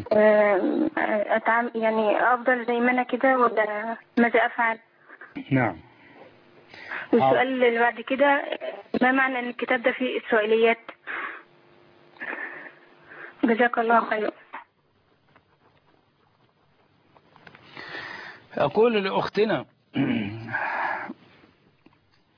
يعني أفضل زي ما أنا كده ولا ماذا أفعل؟ نعم. السؤال اللي بعد كده، ما معنى أن الكتاب ده فيه إسرائيليات؟ جزاك الله خير. أقول لأختنا: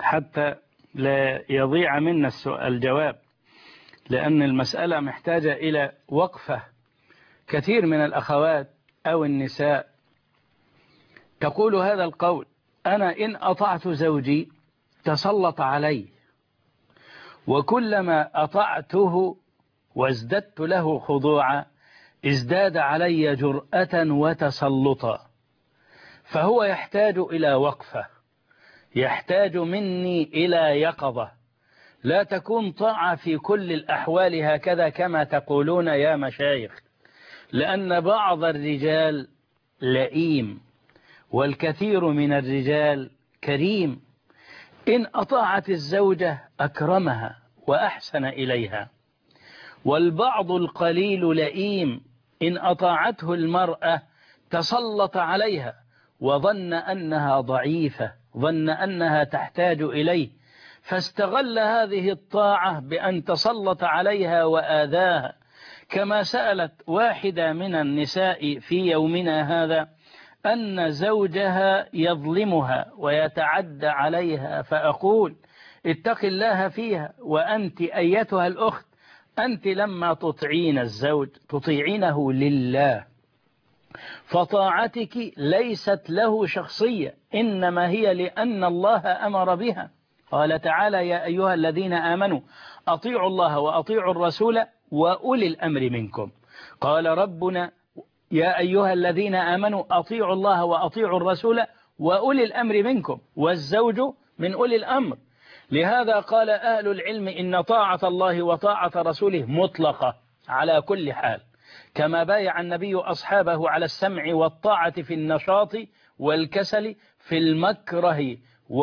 حتى لا يضيع منا الجواب، لأن المسألة محتاجة إلى وقفة. كثير من الأخوات أو النساء تقول هذا القول: أنا إن أطعت زوجي تسلط علي، وكلما أطعته وازددت له خضوعا ازداد علي جرأة وتسلطا. فهو يحتاج إلى وقفة، يحتاج مني إلى يقظة. لا تكون طاعة في كل الأحوال هكذا كما تقولون يا مشايخ، لأن بعض الرجال لئيم والكثير من الرجال كريم. إن أطاعت الزوجة أكرمها وأحسن إليها، والبعض القليل لئيم إن أطاعته المرأة تسلط عليها وظن أنها ضعيفة، ظن أنها تحتاج إليه، فاستغل هذه الطاعة بأن تسلط عليها وآذاها. كما سألت واحدة من النساء في يومنا هذا أن زوجها يظلمها ويتعدى عليها، فأقول: اتق الله فيها. وأنت أيتها الأخت، أنت لما تطيعين الزوج تطيعينه لله، فطاعتك ليست له شخصية، إنما هي لأن الله أمر بها. قال تعالى: يا أيها الذين آمنوا أطيعوا الله وأطيعوا الرسول وأولي الأمر منكم. قال ربنا: يا أيها الذين آمنوا أطيعوا الله وأطيعوا الرسول وأولي الأمر منكم، والزوج من أولي الأمر. لهذا قال أهل العلم إن طاعة الله وطاعة رسوله مطلقة على كل حال، كما بايع النبي أصحابه على السمع والطاعة في النشاط والكسل، في المكره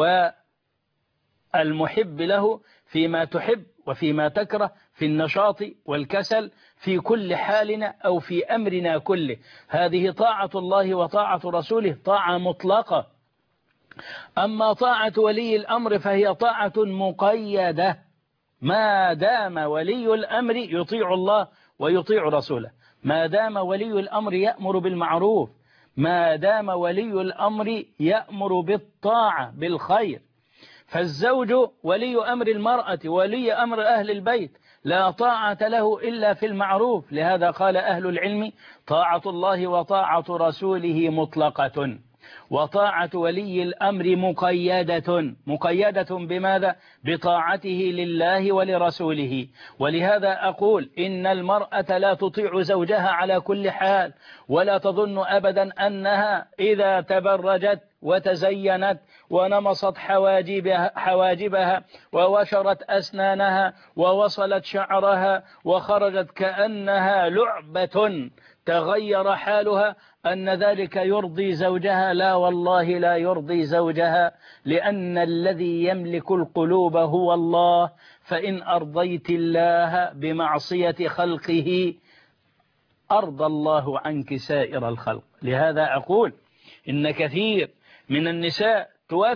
والمحب له فيما تحب وفيما تكره، في النشاط والكسل، في كل حالنا أو في أمرنا كله. هذه طاعة الله وطاعة رسوله طاعة مطلقة. أما طاعة ولي الأمر فهي طاعة مقيدة، ما دام ولي الأمر يطيع الله ويطيع رسوله، ما دام ولي الأمر يأمر بالمعروف، ما دام ولي الأمر يأمر بالطاعة بالخير. فالزوج ولي أمر المرأة، ولي أمر أهل البيت، لا طاعة له إلا في المعروف. لهذا قال أهل العلم: طاعة الله وطاعة رسوله مطلقة، وطاعة ولي الأمر مقيدة بماذا؟ بطاعته لله ولرسوله. ولهذا أقول إن المرأة لا تطيع زوجها على كل حال، ولا تظن أبدا أنها إذا تبرجت وتزينت ونمصت حواجبها ووشرت أسنانها ووصلت شعرها وخرجت كأنها لعبة تغير حالها أن ذلك يرضي زوجها. لا والله لا يرضي زوجها، لأن الذي يملك القلوب هو الله، فإن أرضيت الله بمعصية خلقه أرضى الله عنك سائر الخلق. لهذا أقول إن كثير من النساء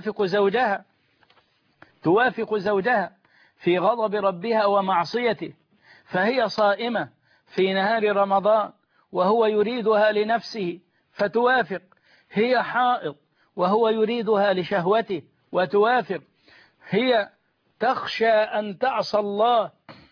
توافق زوجها في غضب ربها ومعصيته، فهي صائمة في نهار رمضان وهو يريدها لنفسه فتوافق، هي حائض وهو يريدها لشهوته وتوافق، هي تخشى أن تعصى الله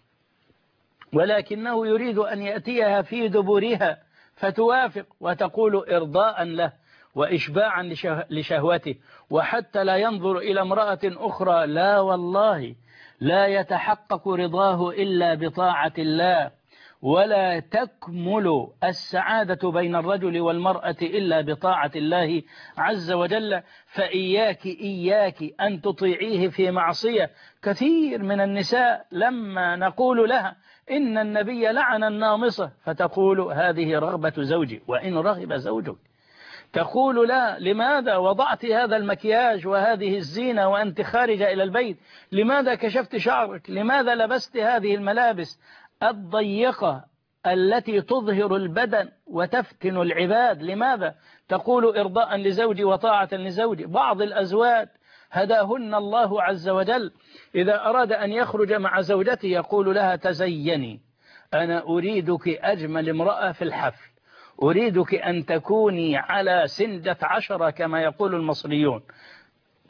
ولكنه يريد أن يأتيها في دبرها فتوافق وتقول إرضاء له وإشباعا لشهوته، وحتى لا ينظر إلى امرأة أخرى. لا والله لا يتحقق رضاه إلا بطاعة الله، ولا تكمل السعادة بين الرجل والمرأة إلا بطاعة الله عز وجل. فإياك أن تطيعيه في معصية. كثير من النساء لما نقول لها إن النبي لعن النامصة فتقول هذه رغبة زوجي، وإن رغب زوجك تقول لا، لماذا وضعت هذا المكياج وهذه الزينة وأنت خارجة إلى البيت؟ لماذا كشفت شعرك؟ لماذا لبست هذه الملابس الضيقة التي تظهر البدن وتفتن العباد؟ لماذا تقول إرضاء لزوجي وطاعة لزوجي؟ بعض الأزواج هداهن الله عز وجل إذا أراد أن يخرج مع زوجته يقول لها تزيني، أنا أريدك أجمل امرأة في الحفل، أريدك أن تكوني على سندة 10 كما يقول المصريون،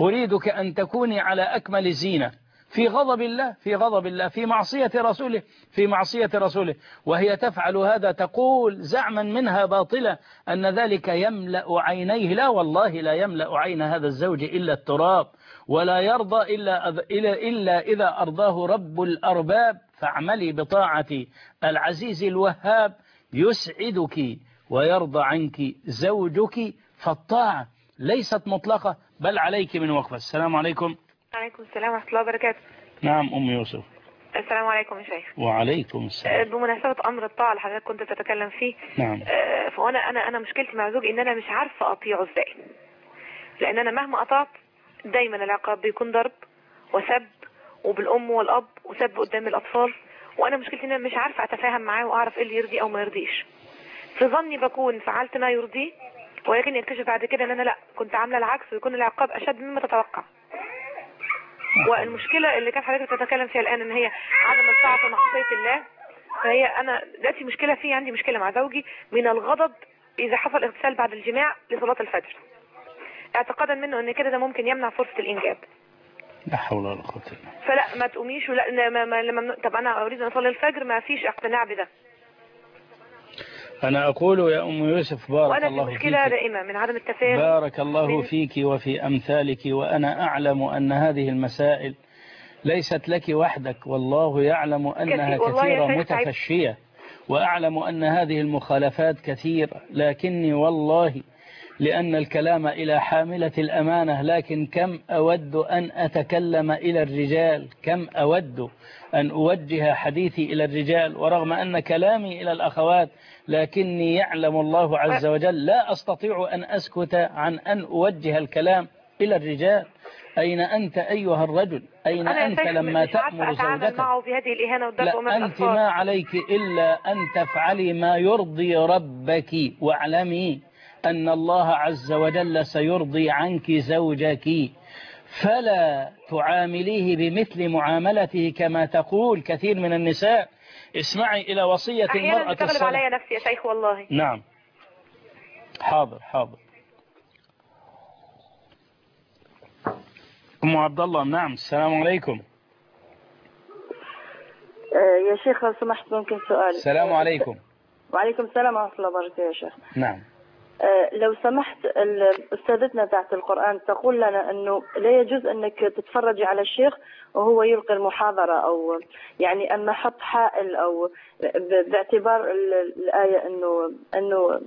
أريدك أن تكوني على أكمل زينة في غضب الله، في غضب الله، في معصية رسوله، في معصية رسوله، وهي تفعل هذا تقول زعما منها باطلة أن ذلك يملأ عينيه. لا والله لا يملأ عين هذا الزوج إلا التراب، ولا يرضى إلا إذا أرضاه رب الأرباب. فاعملي بطاعة العزيز الوهاب يسعدك ويرضى عنك زوجك، فالطاعة ليست مطلقة بل عليك من وقفة. السلام عليكم. وعليكم السلام ورحمة الله وبركاته. نعم أم يوسف. السلام عليكم يا شيخ. وعليكم السلام. بمناسبة أمر الطاعة اللي حضرتك كنت تتكلم فيه، نعم. فأنا أنا مشكلتي مع زوجي إن أنا مش عارفة أطيعه إزاي، لأن أنا مهما قطعت دايما العقاب بيكون ضرب وسب، وبالأم والأب وسب قدام الأطفال، وأنا مشكلتي إن أنا مش عارفة أتفاهم معاه وأعرف إيه اللي يرضي أو ما يرضيش. في ظني بكون فعلت ما يرضيه، ولكن يكتشف بعد كده إن أنا لا، كنت عاملة العكس، ويكون العقاب أشد مما تتوقع. والمشكلة اللي كان حضرتك بتتكلم فيها الآن ان هي عدم الطاعة في معصية الله، فهي انا دلوقتي مشكلة فيه، عندي مشكلة مع زوجي من الغضب اذا حصل اغتسال بعد الجماع لصلاة الفجر، اعتقادا منه ان كده ده ممكن يمنع فرصة الانجاب. لا حول ولا قوة الا بالله. فلا ما تقوميش ولا طب انا اريد ان اصلي الفجر، ما فيش اقتناع بده. أنا أقول يا أم يوسف بارك الله فيك، مشكلة دائمة من عدم التفاهم. بارك الله فيك وفي أمثالك، وأنا أعلم أن هذه المسائل ليست لك وحدك، والله يعلم أنها كثيرة متفشية، وأعلم أن هذه المخالفات كثيرة، لكني والله لأن الكلام إلى حاملة الأمانة، لكن كم أود أن أتكلم إلى الرجال، كم أود أن أوجه حديثي إلى الرجال، ورغم أن كلامي إلى الأخوات، لكني يعلم الله عز وجل لا أستطيع أن أسكت عن أن أوجه الكلام إلى الرجال. أين أنت أيها الرجل؟ أين أنت لما تأمر زوجتك؟ لا، أنت ما عليك إلا أن تفعلي ما يرضي ربك، واعلمي أن الله عز وجل سيرضي عنك زوجك، فلا تعامليه بمثل معاملته كما تقول كثير من النساء. اسمعي إلى وصية المرأة الصالحة. تغلب علي نفسي يا شيخ والله. نعم حاضر حاضر. أم عبد الله. نعم السلام عليكم. يا شيخ لو سمحت ممكن سؤال؟ السلام عليكم. وعليكم السلام ورحمة الله وبركاته يا شيخ. نعم. لو سمحت، أستاذتنا تحت القرآن تقول لنا أنه لا يجوز أنك تتفرجي على الشيخ وهو يلقي المحاضرة، أو يعني أن نحط حائل، أو باعتبار الآية أنه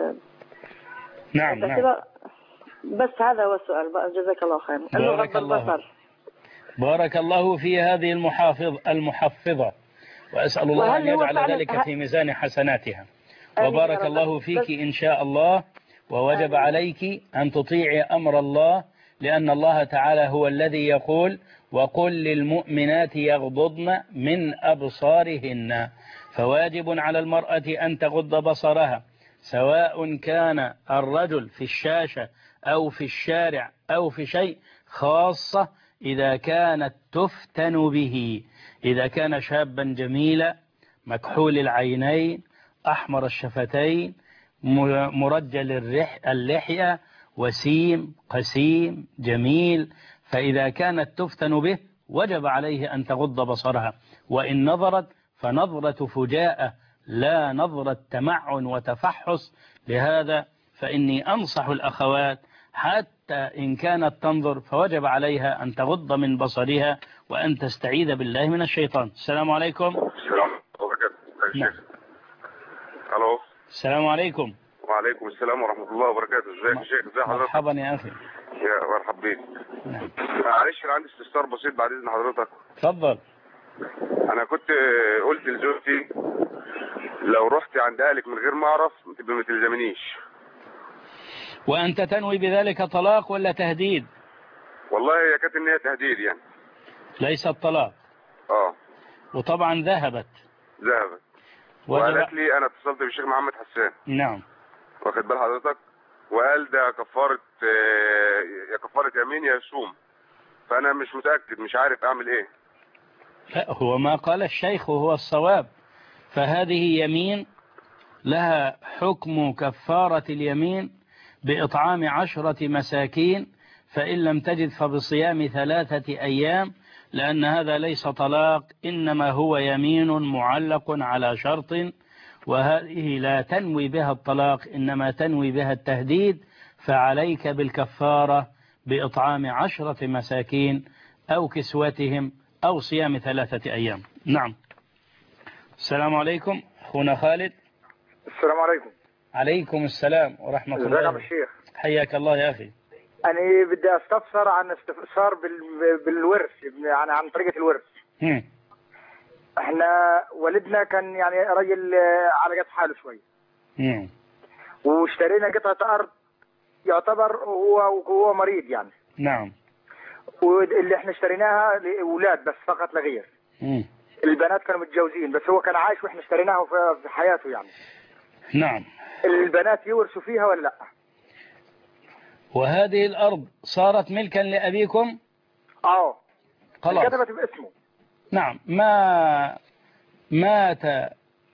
نعم باعتبار. بس هذا هو السؤال بقى، جزاك الله خير. بارك الله. بارك الله في هذه المحفظة، وأسأل الله أن يجعل ذلك في ميزان حسناتها. وبارك الله فيك إن شاء الله. ووجب عليك أن تطيعي أمر الله، لأن الله تعالى هو الذي يقول وقل للمؤمنات يغضضن من أبصارهن، فواجب على المرأة أن تغض بصرها، سواء كان الرجل في الشاشة أو في الشارع أو في شيء، خاصة إذا كانت تفتن به، إذا كان شابا جميلا مكحول العينين أحمر الشفتين مرجل اللحية وسيم قسيم جميل، فإذا كانت تفتن به وجب عليه أن تغض بصرها، وإن نظرت فنظرة فجاءة لا نظرة تمعن وتفحص. لهذا فإني أنصح الأخوات حتى إن كانت تنظر فوجب عليها أن تغض من بصرها وأن تستعيذ بالله من الشيطان. السلام عليكم. السلام عليكم. الو. السلام عليكم. وعليكم السلام ورحمة الله وبركاته. ازيك يا شيخ؟ ازي حضرتك؟ مرحبا يا أخي. يا مرحبا بيك. معلش انا عندي استفسار بسيط بعد اذن حضرتك. اتفضل. انا كنت قلت لزوجتي لو رحت عند اهلك من غير ما اعرف ما تلزمنيش. وانت تنوي بذلك طلاق ولا تهديد؟ والله هي كانت ان هي تهديد يعني. ليس الطلاق. وطبعا ذهبت. وقالت لي انا اتصلت بالشيخ محمد حسان. نعم. واخد بال حضرتك؟ وقال ده كفارة يمين يا يصوم، فانا مش متأكد، مش عارف اعمل ايه. لا، هو ما قال الشيخ وهو الصواب، فهذه يمين لها حكم كفارة اليمين بإطعام 10 مساكين، فإن لم تجد فبصيام 3 أيام، لأن هذا ليس طلاق، إنما هو يمين معلق على شرط، وهذه لا تنوي بها الطلاق، إنما تنوي بها التهديد، فعليك بالكفارة بإطعام 10 مساكين أو كسوتهم أو صيام 3 أيام. نعم. السلام عليكم أخونا خالد. السلام عليكم. عليكم السلام ورحمة الله. ازيك يا الشيخ؟ حياك الله يا أخي. أنا بدي أستفسر عن استفسار بالورث، يعني عن طريقة الورث. احنا والدنا كان يعني رجل على قد حاله شوي. واشترينا قطعة أرض يعتبر هو مريض يعني. نعم. واللي احنا اشتريناها لأولاد بس فقط لا غير. البنات كانوا متجوزين بس هو كان عايش واحنا اشتريناها في حياته يعني. نعم. البنات يورثوا فيها ولا لا؟ وهذه الأرض صارت ملكا لأبيكم؟ خلاص كتبت باسمه. نعم. مات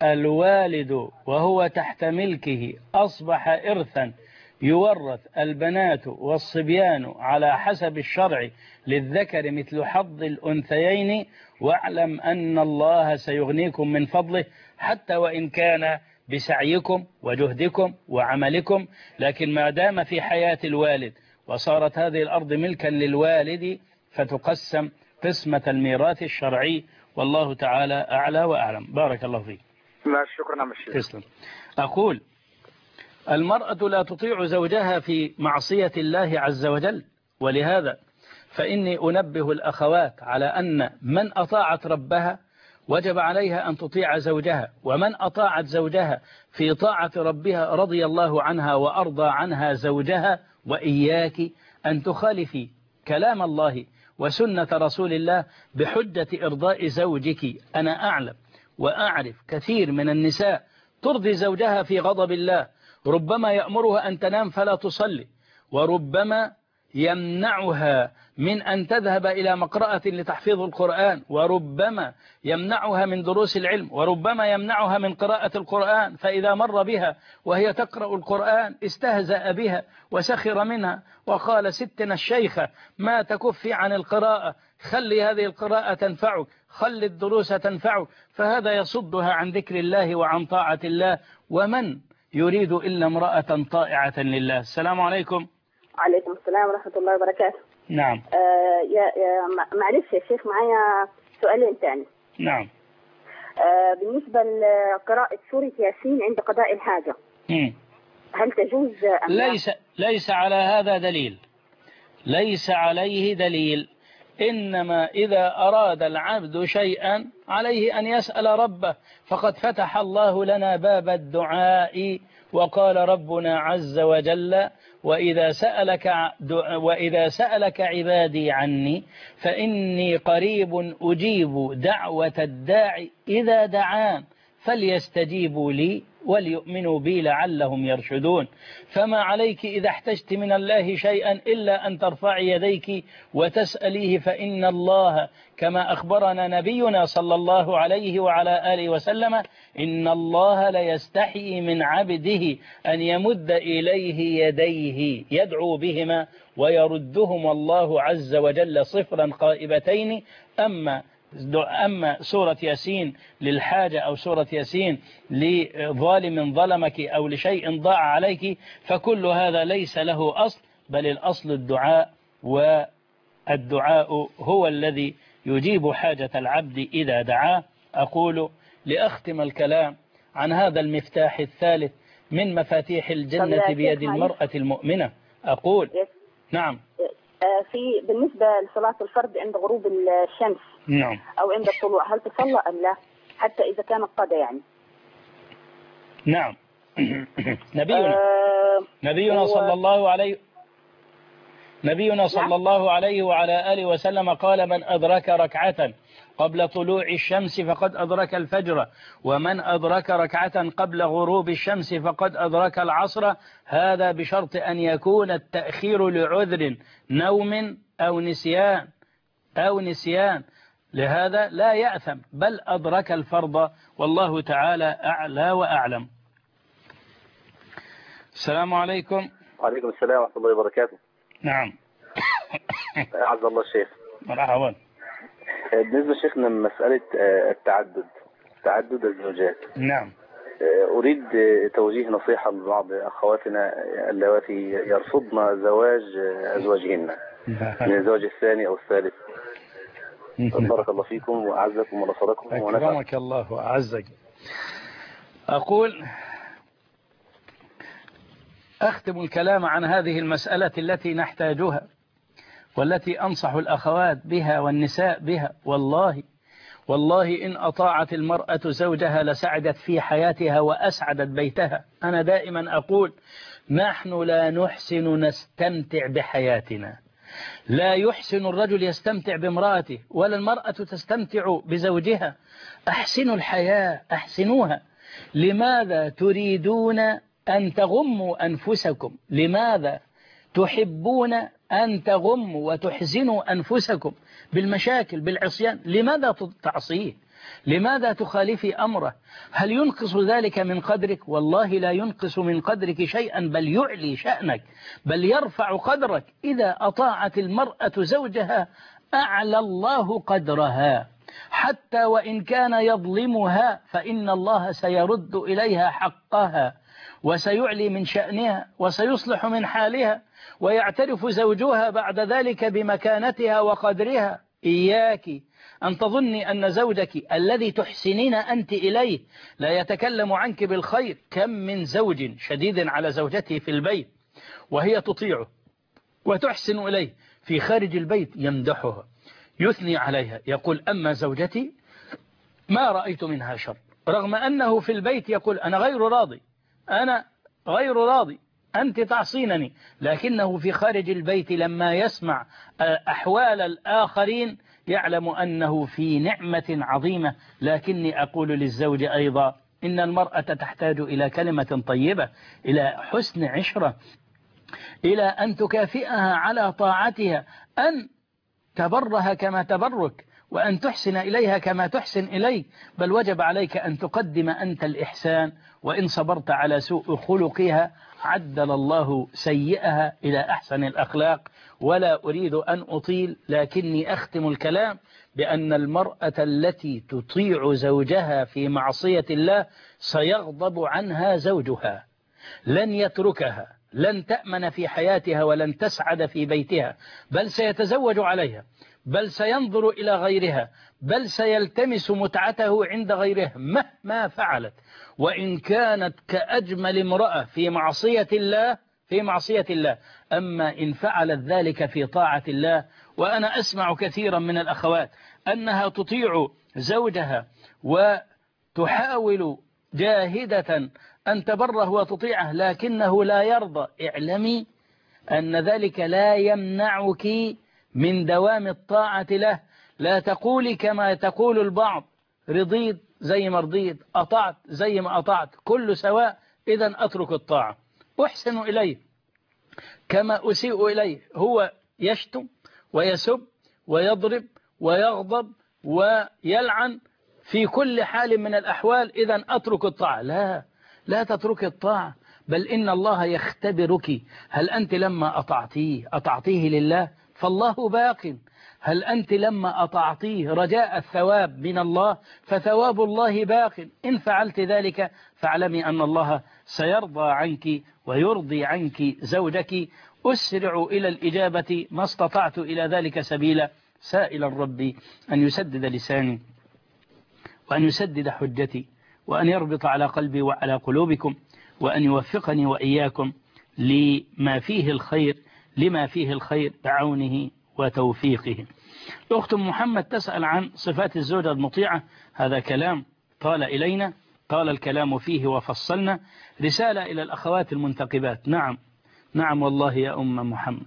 الوالد وهو تحت ملكه، أصبح إرثا يورث البنات والصبيان على حسب الشرع للذكر مثل حظ الأنثيين، واعلم أن الله سيغنيكم من فضله حتى وإن كان بسعيكم وجهدكم وعملكم، لكن ما دام في حياة الوالد وصارت هذه الأرض ملكا للوالد فتقسم قسمة الميراث الشرعي، والله تعالى أعلى وأعلم. بارك الله فيك. شكرا عم الشيخ. تسلم. أقول المرأة لا تطيع زوجها في معصية الله عز وجل، ولهذا فإني أنبه الأخوات على أن من أطاعت ربها وجب عليها أن تطيع زوجها، ومن أطاعت زوجها في طاعة ربها رضي الله عنها وأرضى عنها زوجها. وإياك أن تخالفي كلام الله وسنة رسول الله بحجة إرضاء زوجك. أنا أعلم وأعرف كثير من النساء ترضي زوجها في غضب الله، ربما يأمرها أن تنام فلا تصلي، وربما يمنعها من أن تذهب إلى مقرأة لتحفيظ القرآن، وربما يمنعها من دروس العلم، وربما يمنعها من قراءة القرآن، فإذا مر بها وهي تقرأ القرآن استهزأ بها وسخر منها وقال ستنا الشيخة ما تكفي عن القراءة، خلي هذه القراءة تنفعك، خلي الدروس تنفعك، فهذا يصدها عن ذكر الله وعن طاعة الله، ومن يريد إلا امرأة طائعة لله. السلام عليكم. عليكم السلام ورحمة الله وبركاته. نعم. معلش يا شيخ معايا سؤالين تاني. نعم. بالنسبة لقراءة سورة ياسين عند قضاء الحاجة هل تجوز أم ليس على هذا دليل، ليس عليه دليل، إنما إذا أراد العبد شيئا عليه أن يسأل ربه، فقد فتح الله لنا باب الدعاء وقال ربنا عز وجل وإذا سألك عبادي عني فإني قريب أجيب دعوة الداعي إذا دعان فليستجيبوا لي وليؤمنوا بي لعلهم يرشدون. فما عليك إذا احتجت من الله شيئا إلا أن ترفعي يديك وتسأليه، فإن الله كما أخبرنا نبينا صلى الله عليه وعلى آله وسلم إن الله ليستحيي من عبده أن يمد إليه يديه يدعو بهما ويردهم الله عز وجل صفرا خائبتين. أما سورة ياسين للحاجة أو سورة ياسين لظالم ظلمك أو لشيء ضاع عليك فكل هذا ليس له أصل، بل الأصل الدعاء، والدعاء هو الذي يجيب حاجة العبد إذا دعاه. أقول لأختم الكلام عن هذا المفتاح الثالث من مفاتيح الجنة بيد المرأة المؤمنة، أقول نعم بالنسبة لصلاة الفرض عند غروب الشمس نعم أو عند الطلوع هل تصلى أم لا، حتى إذا كان قضى يعني؟ نعم. نبينا صلى الله عليه وعلى آله وسلم قال من أدرك ركعة قبل طلوع الشمس فقد أدرك الفجر، ومن أدرك ركعة قبل غروب الشمس فقد أدرك العصر، هذا بشرط أن يكون التأخير لعذر نوم أو نسيان، لهذا لا يأثم بل أدرك الفرض، والله تعالى أعلى وأعلم. السلام عليكم. وعليكم السلام ورحمة الله وبركاته. نعم. عز الله الشيخ. مرحبا. بالنسبة شيخنا مسألة تعدد الزوجات. نعم. أريد توجيه نصيحة لبعض أخواتنا اللواتي يرفضن زواج أزواجهن من الزواج الثاني أو الثالث. بارك الله فيكم وأعزكم ونصركم أكرمك الله وأعزك. أقول أختم الكلام عن هذه المسألة التي نحتاجها والتي أنصح الأخوات بها والنساء بها. والله إن أطاعت المرأة زوجها لسعدت في حياتها وأسعدت بيتها. أنا دائما أقول نحن لا نحسن نستمتع بحياتنا. لا يحسن الرجل يستمتع بامرأته ولا المرأة تستمتع بزوجها. أحسنوا الحياة، أحسنوها. لماذا تريدون أن تغموا أنفسكم؟ لماذا تحبون أن تغموا وتحزنوا أنفسكم بالمشاكل بالعصيان؟ لماذا تعصيه؟ لماذا تخالفي أمره؟ هل ينقص ذلك من قدرك؟ والله لا ينقص من قدرك شيئا، بل يعلي شأنك، بل يرفع قدرك. إذا أطاعت المرأة زوجها أعلى الله قدرها، حتى وإن كان يظلمها فإن الله سيرد إليها حقها وسيعلي من شأنها وسيصلح من حالها، ويعترف زوجها بعد ذلك بمكانتها وقدرها. إياك أن تظني أن زوجك الذي تحسنين أنت إليه لا يتكلم عنك بالخير. كم من زوج شديد على زوجته في البيت وهي تطيعه وتحسن إليه، في خارج البيت يمدحها يثني عليها، يقول أما زوجتي ما رأيت منها شر، رغم أنه في البيت يقول أنا غير راضي أنت تعصينني، لكنه في خارج البيت لما يسمع أحوال الآخرين يعلم أنه في نعمة عظيمة. لكني أقول للزوج أيضا إن المرأة تحتاج إلى كلمة طيبة، إلى حسن عشرة، إلى أن تكافئها على طاعتها، أن تبرها كما تبرك، وأن تحسن إليها كما تحسن إليك. بل وجب عليك أن تقدم أنت الإحسان، وإن صبرت على سوء خلقها عدل الله سيئها إلى أحسن الأخلاق. ولا أريد أن أطيل، لكني أختم الكلام بأن المرأة التي تطيع زوجها في معصية الله سيغضب عنها زوجها، لن يتركها، لن تأمن في حياتها ولن تسعد في بيتها، بل سيتزوج عليها، بل سينظر إلى غيرها، بل سيلتمس متعته عند غيرها مهما فعلت، وإن كانت كأجمل امرأة في معصية الله. أما إن فعلت ذلك في طاعة الله، وأنا أسمع كثيرا من الأخوات أنها تطيع زوجها وتحاول جاهدة أن تبره وتطيعه لكنه لا يرضى. اعلمي أن ذلك لا يمنعك من دوام الطاعة له. لا تقولي كما تقول البعض رضيت زي ما رضيت، أطعت زي ما أطعت، كل سواء، إذن أترك الطاعة. أحسن إليه كما أسيء إليه، هو يشتم ويسب ويضرب ويغضب ويلعن في كل حال من الأحوال، إذن أترك الطاعة. لا تترك الطاعة، بل إن الله يختبرك. هل أنت لما أطعتيه لله فالله باق، هل أنت لما أطعتيه رجاء الثواب من الله فثواب الله باق. إن فعلت ذلك فاعلمي أن الله سيرضى عنك ويرضي عنك زوجك. أسرع إلى الإجابة ما استطعت إلى ذلك سبيلا، سائلا ربي أن يسدد لساني وأن يسدد حجتي وأن يربط على قلبي وعلى قلوبكم، وأن يوفقني وإياكم لما فيه الخير بعونه وتوفيقه. أخت محمد تسأل عن صفات الزوجة المطيعة. هذا كلام طال إلينا، طال الكلام فيه وفصلنا. رسالة إلى الأخوات المنتقبات. نعم والله يا أم محمد،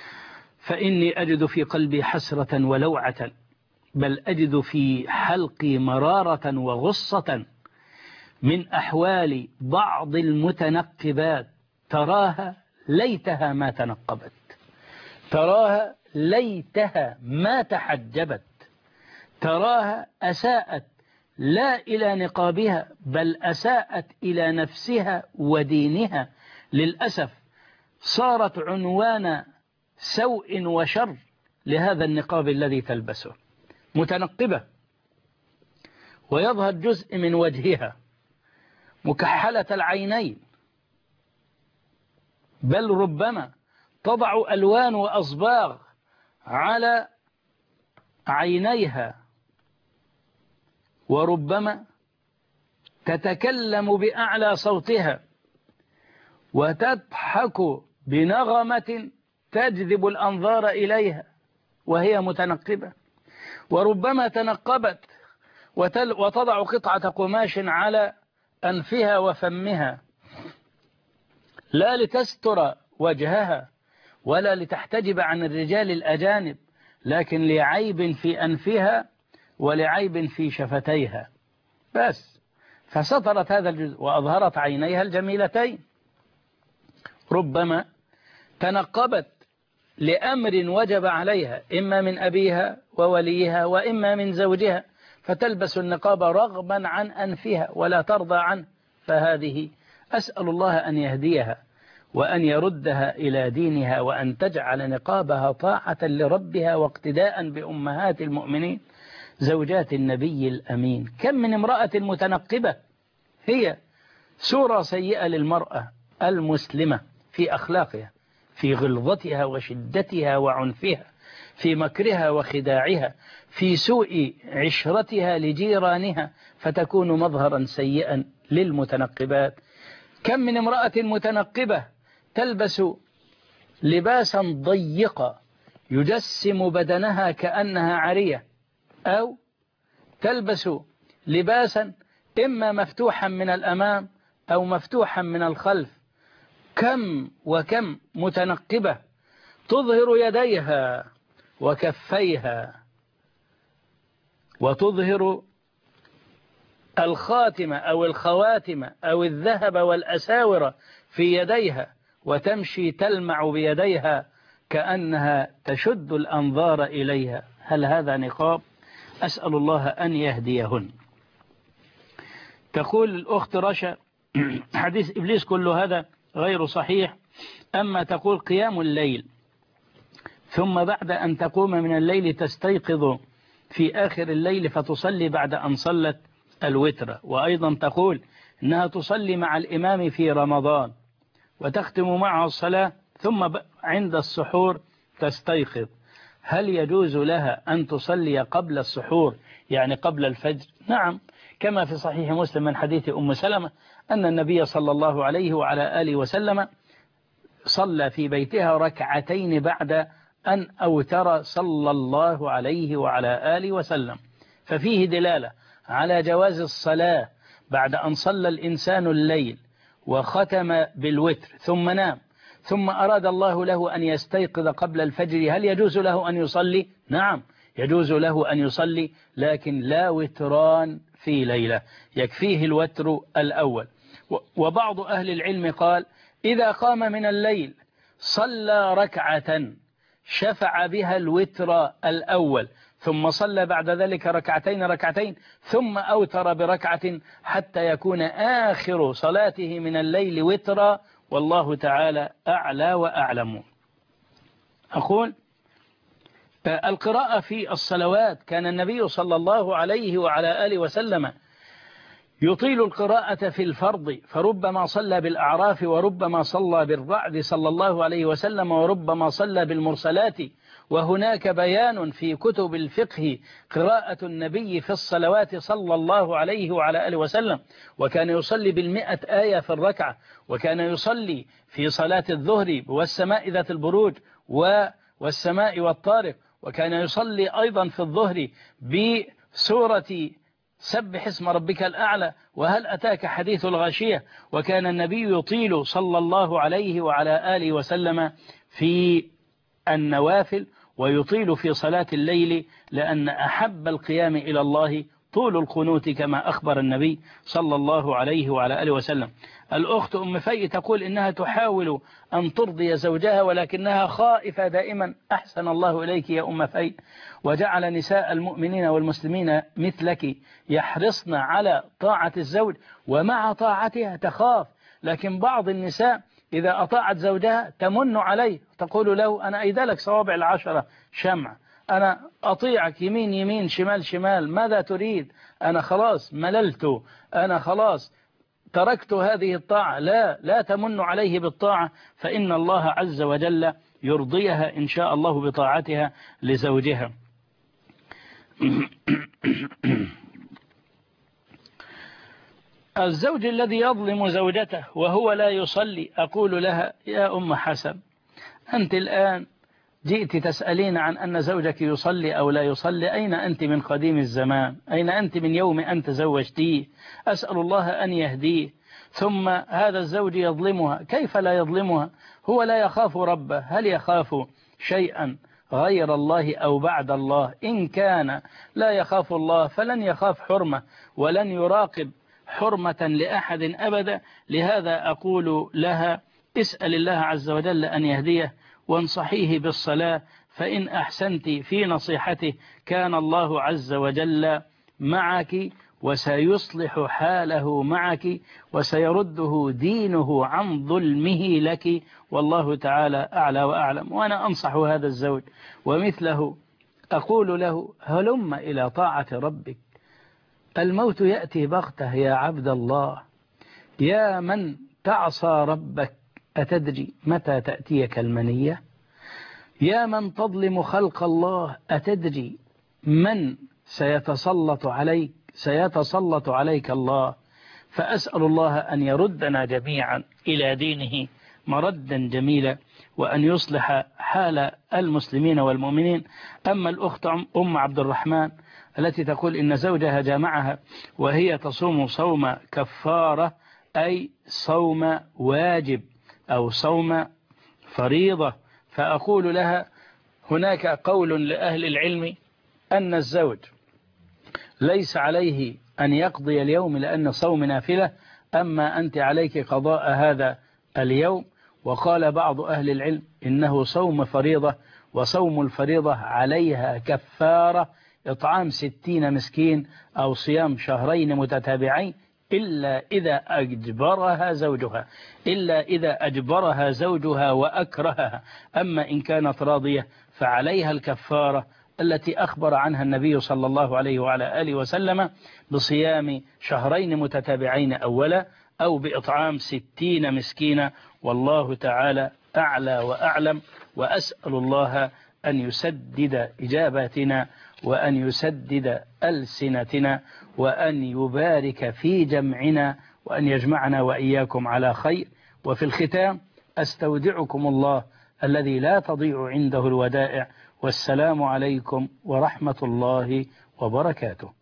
فإني أجد في قلبي حسرة ولوعة، بل أجد في حلقي مرارة وغصة من أحوال بعض المتنقبات. تراها ليتها ما تنقبت، تراها ليتها ما تحجبت، تراها أساءت لا إلى نقابها بل أساءت إلى نفسها ودينها. للأسف صارت عنوان سوء وشر لهذا النقاب الذي تلبسه، متنقبة ويظهر جزء من وجهها، مكحلة العينين، بل ربما تضع ألوان وأصباغ على عينيها، وربما تتكلم بأعلى صوتها وتضحك بنغمة تجذب الأنظار إليها وهي متنقبة، وربما تنقبت وتضع قطعة قماش على أنفها وفمها، لا لتستر وجهها ولا لتحتجب عن الرجال الأجانب، لكن لعيب في أنفها ولعيب في شفتيها بس، فسترت هذا الجزء وأظهرت عينيها الجميلتين. ربما تنقبت لأمر وجب عليها إما من أبيها ووليها وإما من زوجها، فتلبس النقاب رغبا عن أنفها ولا ترضى عنه، فهذه أسأل الله أن يهديها وأن يردها إلى دينها، وأن تجعل نقابها طاعة لربها واقتداء بأمهات المؤمنين زوجات النبي الأمين. كم من امرأة متنقبة هي صورة سيئة للمرأة المسلمة في أخلاقها، في غلظتها وشدتها وعنفها، في مكرها وخداعها، في سوء عشرتها لجيرانها، فتكون مظهرا سيئا للمتنقبات. كم من امرأة متنقبة تلبس لباسا ضيقا يجسم بدنها كأنها عارية، أو تلبس لباسا إما مفتوحا من الأمام أو مفتوحا من الخلف. كم وكم متنقبة تظهر يديها وكفيها، وتظهر الخاتمة أو الخواتم أو الذهب والأساور في يديها، وتمشي تلمع بيديها كأنها تشد الأنظار إليها. هل هذا نقاب؟ أسأل الله أن يهديهن. تقول الأخت رشا حديث إبليس كل هذا غير صحيح. أما تقول قيام الليل ثم بعد أن تقوم من الليل تستيقظ في آخر الليل فتصلي بعد أن صلت الوتر، وأيضا تقول أنها تصلي مع الإمام في رمضان وتختم معه الصلاة ثم عند السحور تستيقظ، هل يجوز لها أن تصلي قبل السحور يعني قبل الفجر؟ نعم، كما في صحيح مسلم من حديث أم سلمة أن النبي صلى الله عليه وعلى آله وسلم صلى في بيتها ركعتين بعد أن أوتر صلى الله عليه وعلى آله وسلم، ففيه دلالة على جواز الصلاة بعد أن صلى الإنسان الليل وختم بالوتر ثم نام ثم أراد الله له أن يستيقظ قبل الفجر، هل يجوز له أن يصلي؟ نعم يجوز له أن يصلي، لكن لا وتران في ليلة، يكفيه الوتر الأول. وبعض أهل العلم قال إذا قام من الليل صلى ركعة شفع بها الوتر الأول ثم صلى بعد ذلك ركعتين ثم أوتر بركعة حتى يكون آخر صلاته من الليل وترا، والله تعالى أعلى وأعلم. أقول القراءة في الصلوات كان النبي صلى الله عليه وعلى آله وسلم يطيل القراءة في الفرض، فربما صلى بالأعراف وربما صلى بالرعد صلى الله عليه وسلم وربما صلى بالمرسلات. وهناك بيان في كتب الفقه قراءة النبي في الصلوات صلى الله عليه وعلى آله وسلم، وكان يصلي 100 آية في الركعة، وكان يصلي في صلاة الظهر والسماء ذات البروج والسماء والطارق، وكان يصلي أيضا في الظهر بسورة سبح اسم ربك الأعلى وهل أتاك حديث الغاشية، وكان النبي يطيل صلى الله عليه وعلى آله وسلم في النوافل ويطيل في صلاة الليل، لأن أحب القيام إلى الله طول القنوت كما أخبر النبي صلى الله عليه وعلى آله وسلم. الأخت أم في تقول إنها تحاول أن ترضي زوجها ولكنها خائفة دائما. أحسن الله إليك يا أم في، وجعل نساء المؤمنين والمسلمين مثلك يحرصن على طاعة الزوج ومع طاعتها تخاف، لكن بعض النساء إذا أطاعت زوجها تمن عليه، تقول له أنا أيدلك صوابع 10 شمع، أنا أطيعك يمين يمين شمال شمال، ماذا تريد؟ أنا خلاص مللت، أنا خلاص تركت هذه الطاعة. لا تمن عليه بالطاعة، فإن الله عز وجل يرضيها إن شاء الله بطاعتها لزوجها. الزوج الذي يظلم زوجته وهو لا يصلي، أقول لها يا أم حسن، أنت الآن جئت تسألين عن أن زوجك يصلي أو لا يصلي، أين أنت من قديم الزمان؟ أين أنت من يوم أن تزوجتيه؟ أسأل الله أن يهديه. ثم هذا الزوج يظلمها، كيف لا يظلمها؟ هو لا يخاف ربه، هل يخاف شيئا غير الله أو بعد الله؟ إن كان لا يخاف الله فلن يخاف حرمة ولن يراقب حرمة لأحد أبدا. لهذا أقول لها اسأل الله عز وجل أن يهديه وانصحيه بالصلاة، فإن أحسنت في نصيحته كان الله عز وجل معك وسيصلح حاله معك وسيرده دينه عن ظلمه لك، والله تعالى أعلى وأعلم. وأنا أنصح هذا الزوج ومثله أقول له هلم إلى طاعة ربك، الموت يأتي بغته يا عبد الله. يا من تعصى ربك أتدري متى تأتيك المنية؟ يا من تظلم خلق الله أتدري من سيتسلط عليك الله؟ فأسأل الله أن يردنا جميعا إلى دينه مردا جميلا، وأن يصلح حال المسلمين والمؤمنين. أما الأخت أم عبد الرحمن التي تقول إن زوجها جامعها وهي تصوم صوم كفارة، أي صوم واجب أو صوم فريضة، فأقول لها هناك قول لأهل العلم أن الزوج ليس عليه أن يقضي اليوم لأن صوم نافلة، أما أنت عليك قضاء هذا اليوم. وقال بعض أهل العلم إنه صوم فريضة، وصوم الفريضة عليها كفارة إطعام 60 مسكين أو صيام شهرين متتابعين، إلا إذا أجبرها زوجها وأكرهها. أما إن كانت راضية فعليها الكفارة التي أخبر عنها النبي صلى الله عليه وعلى آله وسلم بصيام شهرين متتابعين أولا، أو بإطعام 60 مسكينا، والله تعالى أعلى وأعلم. وأسأل الله أن يسدد إجاباتنا وأن يسدد ألسنتنا وأن يبارك في جمعنا وأن يجمعنا وإياكم على خير. وفي الختام أستودعكم الله الذي لا تضيع عنده الودائع، والسلام عليكم ورحمة الله وبركاته.